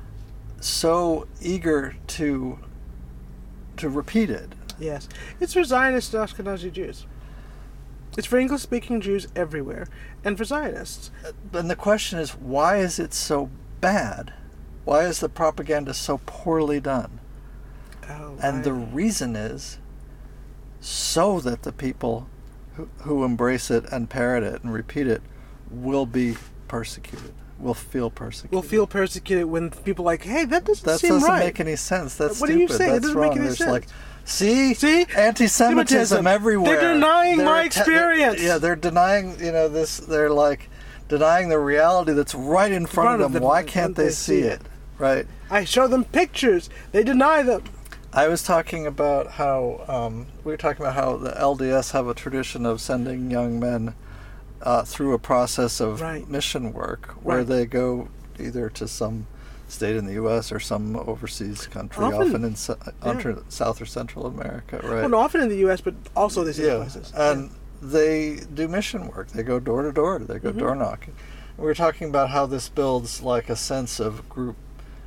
so eager to to repeat it? Yes. It's for Zionist Ashkenazi Jews. It's for English-speaking Jews everywhere, and for Zionists. And the question is, why is it so bad? Why is the propaganda so poorly done? Oh, And the right. reason is so that the people who, who embrace it and parrot it and repeat it will be persecuted, will feel persecuted. We'll feel persecuted when people are like, hey, that doesn't That seem doesn't right. make any sense. That's What are stupid. you saying? It That's doesn't wrong. make any There's sense. like, see, See? anti-Semitism Semitism. everywhere. They're denying my te- experience. yeah, they're denying. You know, this. They're like denying the reality that's right in front, front of of them. them. Why can't they, see it? Right. I show them pictures. They deny them. I was talking about how um, we were talking about how the L D S have a tradition of sending young men uh, through a process of Right. mission work, where Right. they go either to some state in the U S or some overseas country, Often- often, in so- under South or Central America, right? Well, often in the U S, but also these other yeah, places. and they do mission work. They go door to door. They go Mm-hmm. door knocking. We were talking about how this builds like a sense of group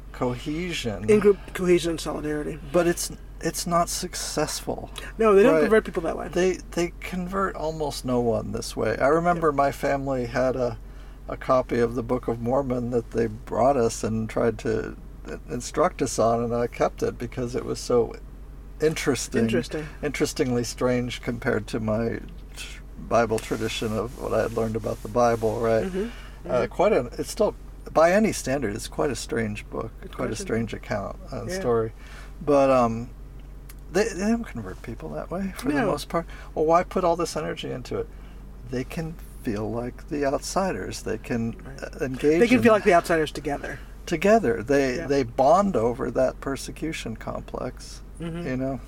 cohesion, In-group cohesion and solidarity. but it's it's not successful. No, they don't Right. convert people that way. They they convert almost no one this way. I remember my family had a a copy of the Book of Mormon that they brought us and tried to instruct us on, and I kept it because it was so interesting, Interesting. interestingly strange compared to my tr- Bible tradition of what I had learned about the Bible. Right? Mhm, Uh, quite a. It's still, by any standard, it's quite a strange book, Good quite a question. strange account and Yeah. story. But um, they, they don't convert people that way for the No. most part. Well, why put all this energy into it? They can feel like the outsiders. They can uh, engage. They can in- feel like the outsiders together. together. They Yeah. they bond over that persecution complex. Mhm. You know.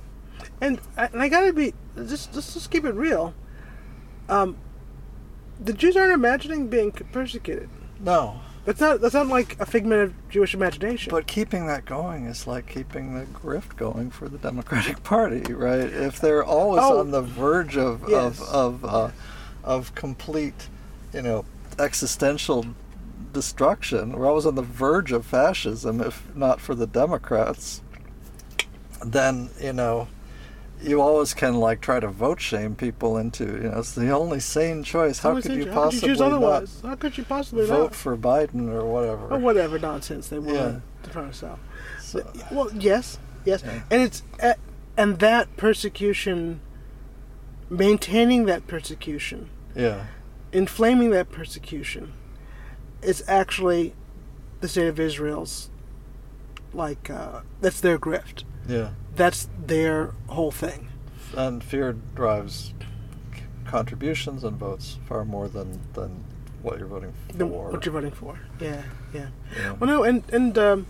And, I- and I gotta be, just, just, just keep it real. Um, the Jews aren't imagining being persecuted. No, That's not, that's not like a figment of Jewish imagination. but keeping that going is like keeping the grift going for the Democratic Party, right? If they're always Oh, on the verge of yes. of of, uh, of complete, you know, existential destruction, we're always on the verge of fascism. If not for the Democrats, then you know, you always can like try to vote shame people into, you know, it's the only sane choice. How Someone could said, you How could possibly you choose not otherwise? How could you possibly vote not? for Biden or whatever? Or whatever nonsense they want Yeah. to try to sell. So- Well, yes, yes, Yeah. and it's uh, and that persecution, maintaining that persecution, yeah. inflaming that persecution, is actually the state of Israel's. Like uh, that's their grift. Yeah. That's their whole thing. And fear drives c- contributions and votes far more than, than what you're voting for. The, what you're voting for. Yeah, yeah. Yeah. Well, no, and and um,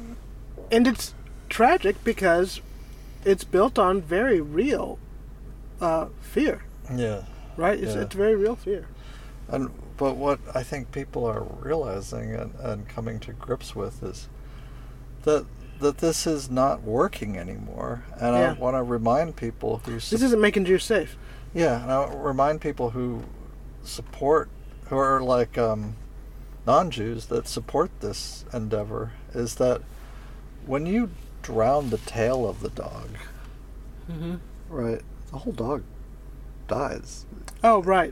and it's tragic because it's built on very real uh, fear, Yeah. right? It's, Yeah. it's very real fear. And but what I think people are realizing and, and coming to grips with is that that this is not working anymore. And Yeah. I want to remind people who This isn't making Jews safe. yeah, and I remind people who support, who are like um, non-Jews that support this endeavor, is that when you drown the tail of the dog, Mm-hmm. right, the whole dog dies. Oh, right.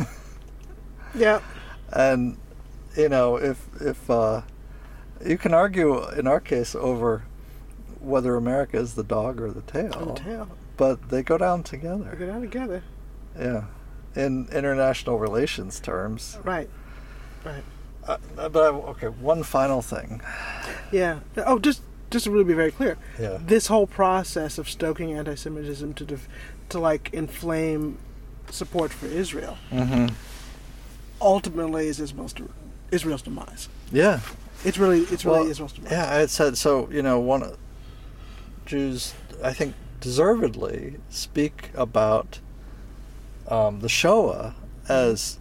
Yeah. And you know, if if uh, you can argue in our case over whether America is the dog or the tail, On the tail. but they go down We together. go down together. Yeah, in international relations terms. Right. Right. Uh, but I, okay, one final thing. Yeah. Oh, just just to really be very clear, Yeah. this whole process of stoking anti-Semitism to def- to like inflame support for Israel Mm-hmm. ultimately is Israel's, de- Israel's demise. Yeah. It's really it's really Well, Israel's demise. Yeah, I had said so. You know, one Jews, I think, deservedly speak about um, the Shoah as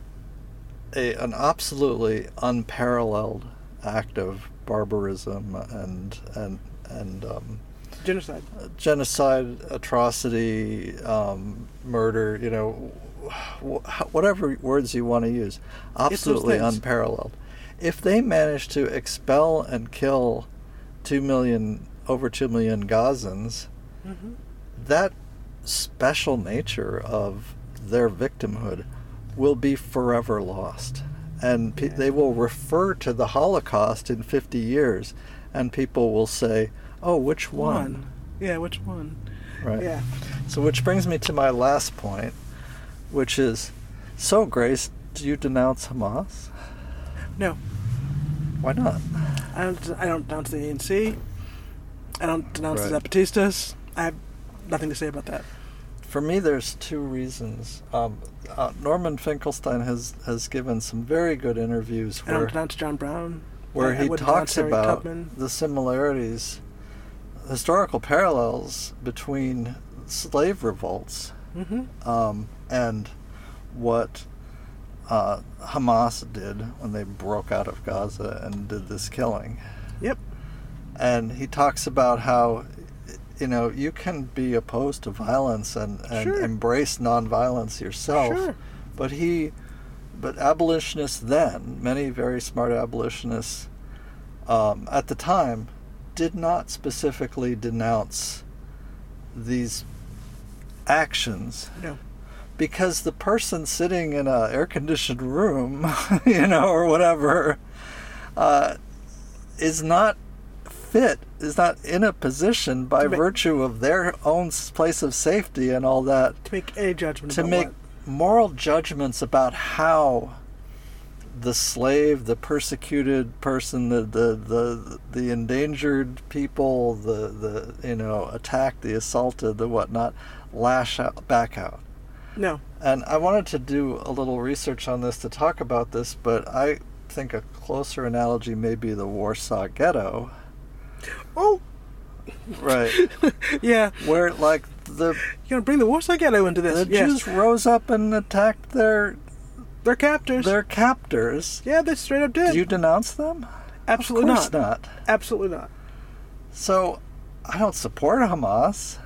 a an absolutely unparalleled act of barbarism and and and um, Genocide. genocide, atrocity, um, murder. You know, wh- whatever words you want to use, absolutely things. unparalleled. If they manage to expel and kill two million, over two million Gazans, Mm-hmm. that special nature of their victimhood will be forever lost. And pe- Yeah. they will refer to the Holocaust in fifty years, and people will say, oh, which one? Yeah, which one? Right. Yeah. So which brings me to my last point, which is, so Grace, do you denounce Hamas? No, Why not? I don't. I don't denounce the A N C. I don't denounce Right. the Zapatistas. I have nothing to say about that. For me, there's two reasons. Um, uh, Norman Finkelstein has, has given some very good interviews I don't where denounce John Brown. where I- I he wouldn't talks denounce Harriet about Tubman. the similarities, historical parallels between slave revolts Mm-hmm. um, and what uh, Hamas did when they broke out of Gaza and did this killing. Yep. And he talks about how, you know, you can be opposed to violence and, and Sure. embrace nonviolence yourself. Sure. But he, but abolitionists then, many very smart abolitionists um, at the time, did not specifically denounce these actions No. because the person sitting in a air-conditioned room, you know, or whatever, uh, is not fit, is not in a position by To make- virtue of their own s- place of safety and all that To make any judgment to about make what. moral judgments about how the slave, the persecuted person, the the the, the endangered people, the, the you know attacked, the assaulted, the whatnot, lash out, back out. No. And I wanted to do a little research on this to talk about this, but I think a closer analogy may be the Warsaw Ghetto, Oh, right? yeah. Where like the You're gonna bring the Warsaw Ghetto into this. the Yes. Jews rose up and attacked their They're captors. their captors. yeah, they straight up did. Do you denounce them? Absolutely Of course not. not. Absolutely not. So I don't support Hamas,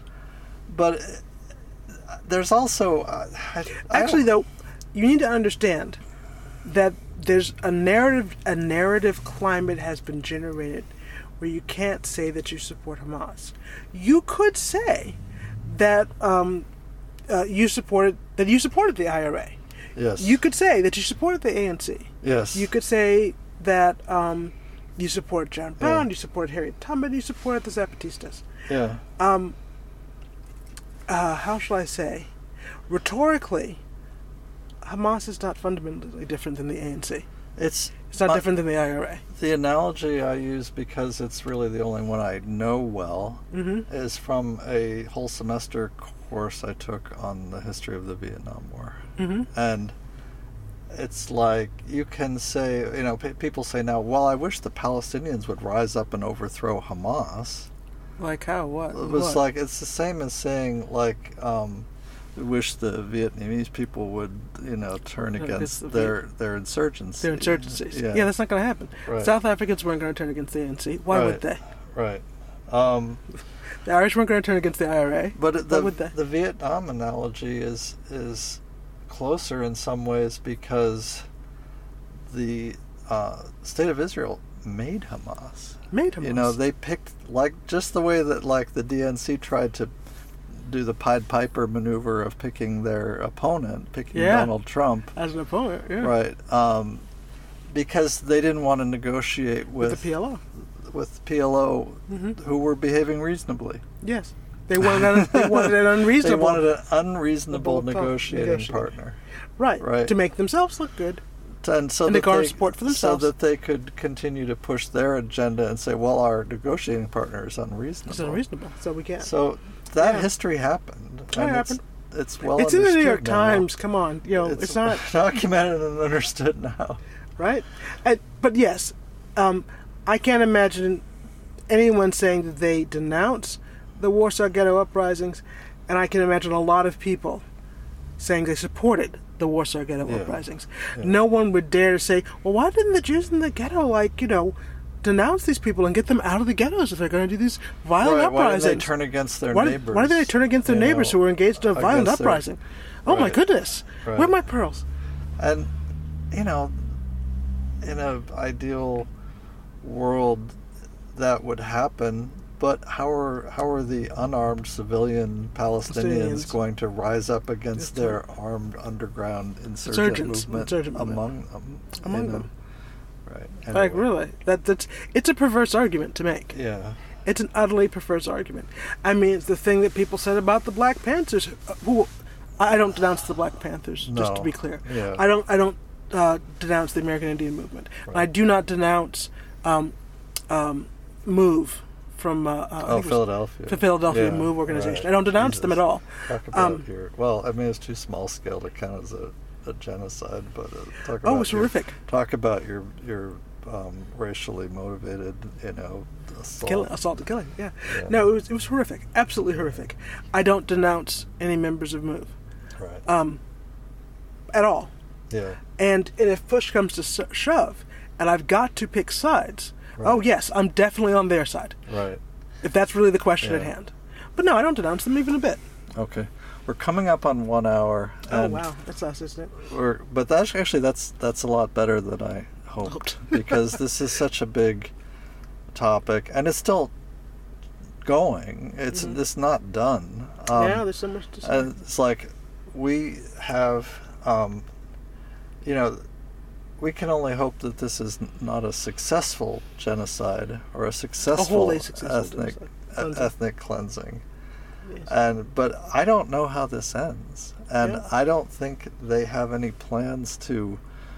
but uh, there's also uh, I, I Actually, don't- though, you need to understand that there's a narrative. A narrative climate has been generated where you can't say that you support Hamas. You could say that um, uh, you supported that you supported the I R A. yes, You could say that you supported the A N C. yes, You could say that um, you support John Brown, Yeah. you support Harriet Tubman, you supported the Zapatistas. yeah, Um, uh, how shall I say? Rhetorically, Hamas is not fundamentally different than the A N C. it's It's not uh, different than the I R A. The analogy I use, because it's really the only one I know well, Mm-hmm. is from a whole semester course I took on the history of the Vietnam War. Mm-hmm. And it's like you can say, you know, pe people say now, well, I wish the Palestinians would rise up and overthrow Hamas. Like how? What? It was what? like, it's the same as saying, like, um, we wish the Vietnamese people would, you know, turn Turn against against the their, their insurgency. Their insurgencies. Yeah, Yeah, that's not going to happen. Right. South Africans weren't going to turn against the A N C. Why would they? Right. Um, The Irish weren't going to turn against the I R A. But Why the would they? the Vietnam analogy is is closer in some ways because the uh, state of Israel made Hamas. Made Hamas. You know, they picked, like, just the way that like the D N C tried to do the Pied Piper maneuver of picking their opponent, picking Yeah. Donald Trump, as an opponent, yeah. right? Um, because they didn't want to negotiate With, with the P L O. with P L O, Mm-hmm. who were behaving reasonably. Yes. They wanted an, they wanted an unreasonable. They wanted an unreasonable Negotiating negotiating negotiating. partner. right, right. to make themselves look good. and so And that to garner they, support for so themselves. that they could continue to push their agenda and say, well, our negotiating partner is unreasonable. It's unreasonable, so we can't. So that Yeah. history happened. It and happened. It's, it's well It's in the New understood York now. Times. Come on, you know, it's, It's, not documented and understood now. right. And, but yes, um, I can't imagine anyone saying that they denounce the Warsaw Ghetto uprisings, and I can imagine a lot of people saying they supported the Warsaw Ghetto Yeah. uprisings. Yeah. No one would dare to say, "Well, why didn't the Jews in the ghetto, like, you know, denounce these people and get them out of the ghettos if they're going to do these violent Right, why uprisings?" did they turn against their why, neighbors? Did, why did they turn against their you neighbors know, who were engaged in a violent against their- uprising? Oh my Right. goodness! Right. Where are my pearls? And, you know, in an ideal world, that would happen. But how are how are the unarmed civilian Palestinians Palestinians. going to rise up against Yes, their armed underground insurgent Insurgents, movement insurgent movement. among them? Among you know? them. Right. Like, Anyway. really? That that's it's a perverse argument to make. Yeah. It's an utterly perverse argument. I mean, it's the thing that people said about the Black Panthers. uh, Who I don't denounce the Black Panthers, just to No. be clear. Yeah. I don't. I don't uh, denounce the American Indian movement. And I Right. do not denounce um, um, MOVE from uh, uh, I Oh, think it was Philadelphia. the Philadelphia Yeah, MOVE organization. right. I don't denounce them at Jesus. all. Talk about Um, your well, I mean, it's too small scale to count as a, a genocide, but uh, talk Oh, about it's your, horrific. Talk about your your um, racially motivated, you know, assault. Killing, assault and killing. Yeah. Yeah. No, it was it was horrific. Absolutely horrific. I don't denounce any members of MOVE Right. um, at all. yeah. And, and if push comes to sho- shove, and I've got to pick sides, Right. oh yes, I'm definitely on their side. Right. If that's really the question at Yeah. hand. But no, I don't denounce them even a bit. Okay. We're coming up on one hour. Oh and wow, that's us, isn't it? We're, but that's actually that's that's a lot better than I hoped, Hoped. because this is such a big topic, and it's still going. It's Mhm. it's not done. Um, yeah, there's so much to say. And it's like we have, um, you know, we can only hope that this is n- not a successful genocide or a successful wholly successful ethnic genocide. e- Cleansing. ethnic cleansing. Yes. And but I don't know how this ends, and Yeah. I don't think they have any plans to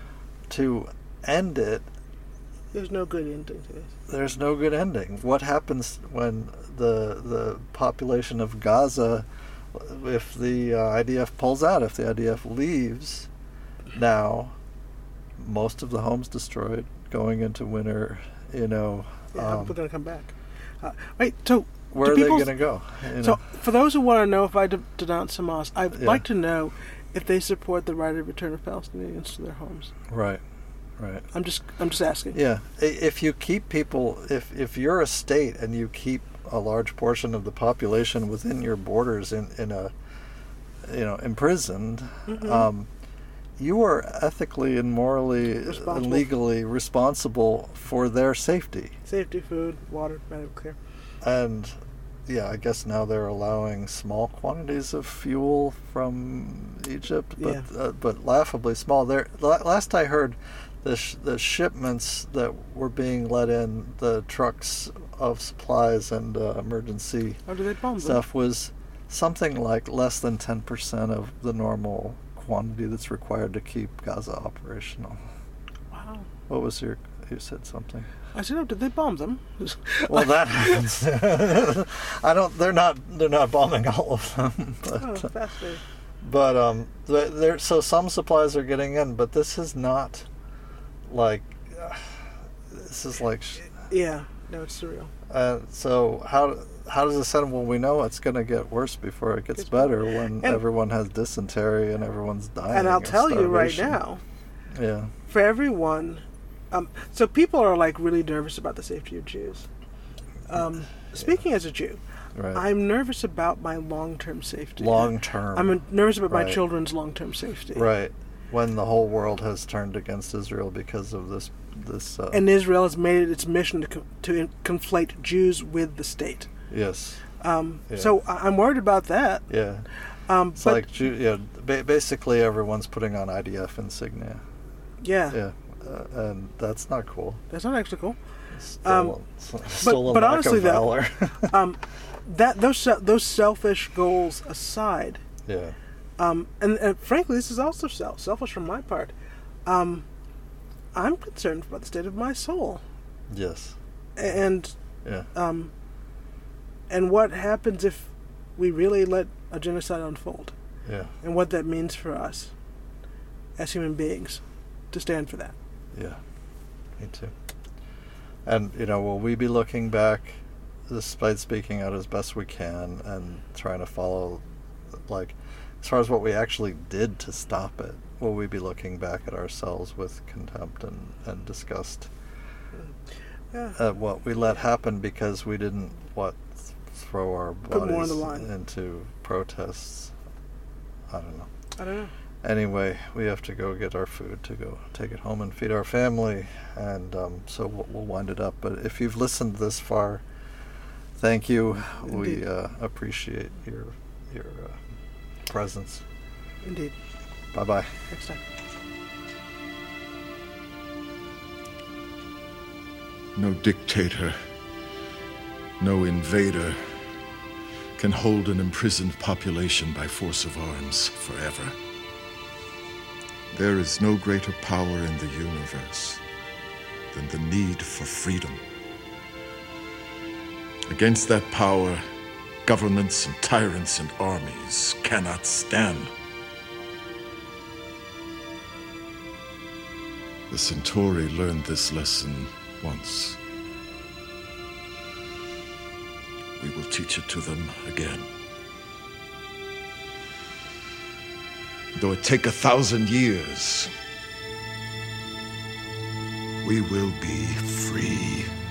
to end it. There's no good ending to this. There's no good ending. What happens when the the population of Gaza, if the uh, I D F pulls out, if the I D F leaves now, most of the homes destroyed, going into winter, you know, Yeah, how are um, people going to come back? Uh, wait, so where do are they people- going to go? You So know? for those who want to know if I de- denounce Hamas, I'd Yeah. like to know if they support the right of return of Palestinians to their homes. Right, right. I'm just I'm just asking. Yeah, I- if you keep people, if if you're a state and you keep a large portion of the population within your borders in in a, you know, imprisoned, Mhm. um, you are ethically and morally and Responsible. legally responsible for their safety. Safety, food, water, medical care. And yeah, I guess now they're allowing small quantities of fuel from Egypt, but Yeah. uh, but laughably small. There, la- last I heard, the sh- the shipments that were being let in, the trucks of supplies and uh, emergency How do they bomb them? stuff, was something like less than ten percent of the normal quantity that's required to keep Gaza operational. Wow. What was your? You said something. I said, oh, did they bomb them? Well, that happens. I don't. They're not. They're not bombing all of them. But, Oh, fascinating. but um, th- there. So some supplies are getting in, but this is not like. Uh, this is like. Sh- Yeah, no, it's surreal. uh, so how how does this end? Well, we know it's going to get worse before it gets Gets better when And- everyone has dysentery and everyone's dying. And I'll of tell you right starvation. now, Yeah. for everyone, um, so people are like really nervous about the safety of Jews. Um, speaking as a Jew, Right. I'm nervous about my long-term safety. Long term. I'm nervous about my Right. children's long-term safety. Right. When the whole world has turned against Israel because of this this. Uh, And Israel has made it its mission to co- to in- conflate Jews with the state. yes. Um, Yeah. So I- I'm worried about that. Yeah. Um, It's but like Ju- yeah. Ba- basically, everyone's putting on I D F insignia. yeah, Yeah. Uh, and that's not cool. that's not actually cool. Still, Um, still a but lack honestly, of though- valor. Um, that those se- those selfish goals aside, yeah. um, and, and frankly, this is also self selfish from my part. Um, I'm concerned about the state of my soul. Yes. And Yeah. um, and what happens if we really let a genocide unfold? Yeah. And what that means for us as human beings to stand for that. Yeah. Me too. And, you know, will we be looking back, despite speaking out as best we can and trying to follow, like, as far as what we actually did to stop it, will we be looking back at ourselves with contempt and, and disgust Yeah. at what we let happen because we didn't, what, throw our Put more on bodies the line. into protests? I don't know. I don't know. Anyway, we have to go get our food to go take it home and feed our family, and um, so we'll, we'll wind it up. But if you've listened this far, thank you. Indeed. We uh, appreciate your your uh, presence. Indeed. Bye bye. Next time. No dictator, no invader can hold an imprisoned population by force of arms forever. There is no greater power in the universe than the need for freedom. Against that power, governments and tyrants and armies cannot stand. The Centauri learned this lesson once. We will teach it to them again. Though it take a thousand years, we will be free.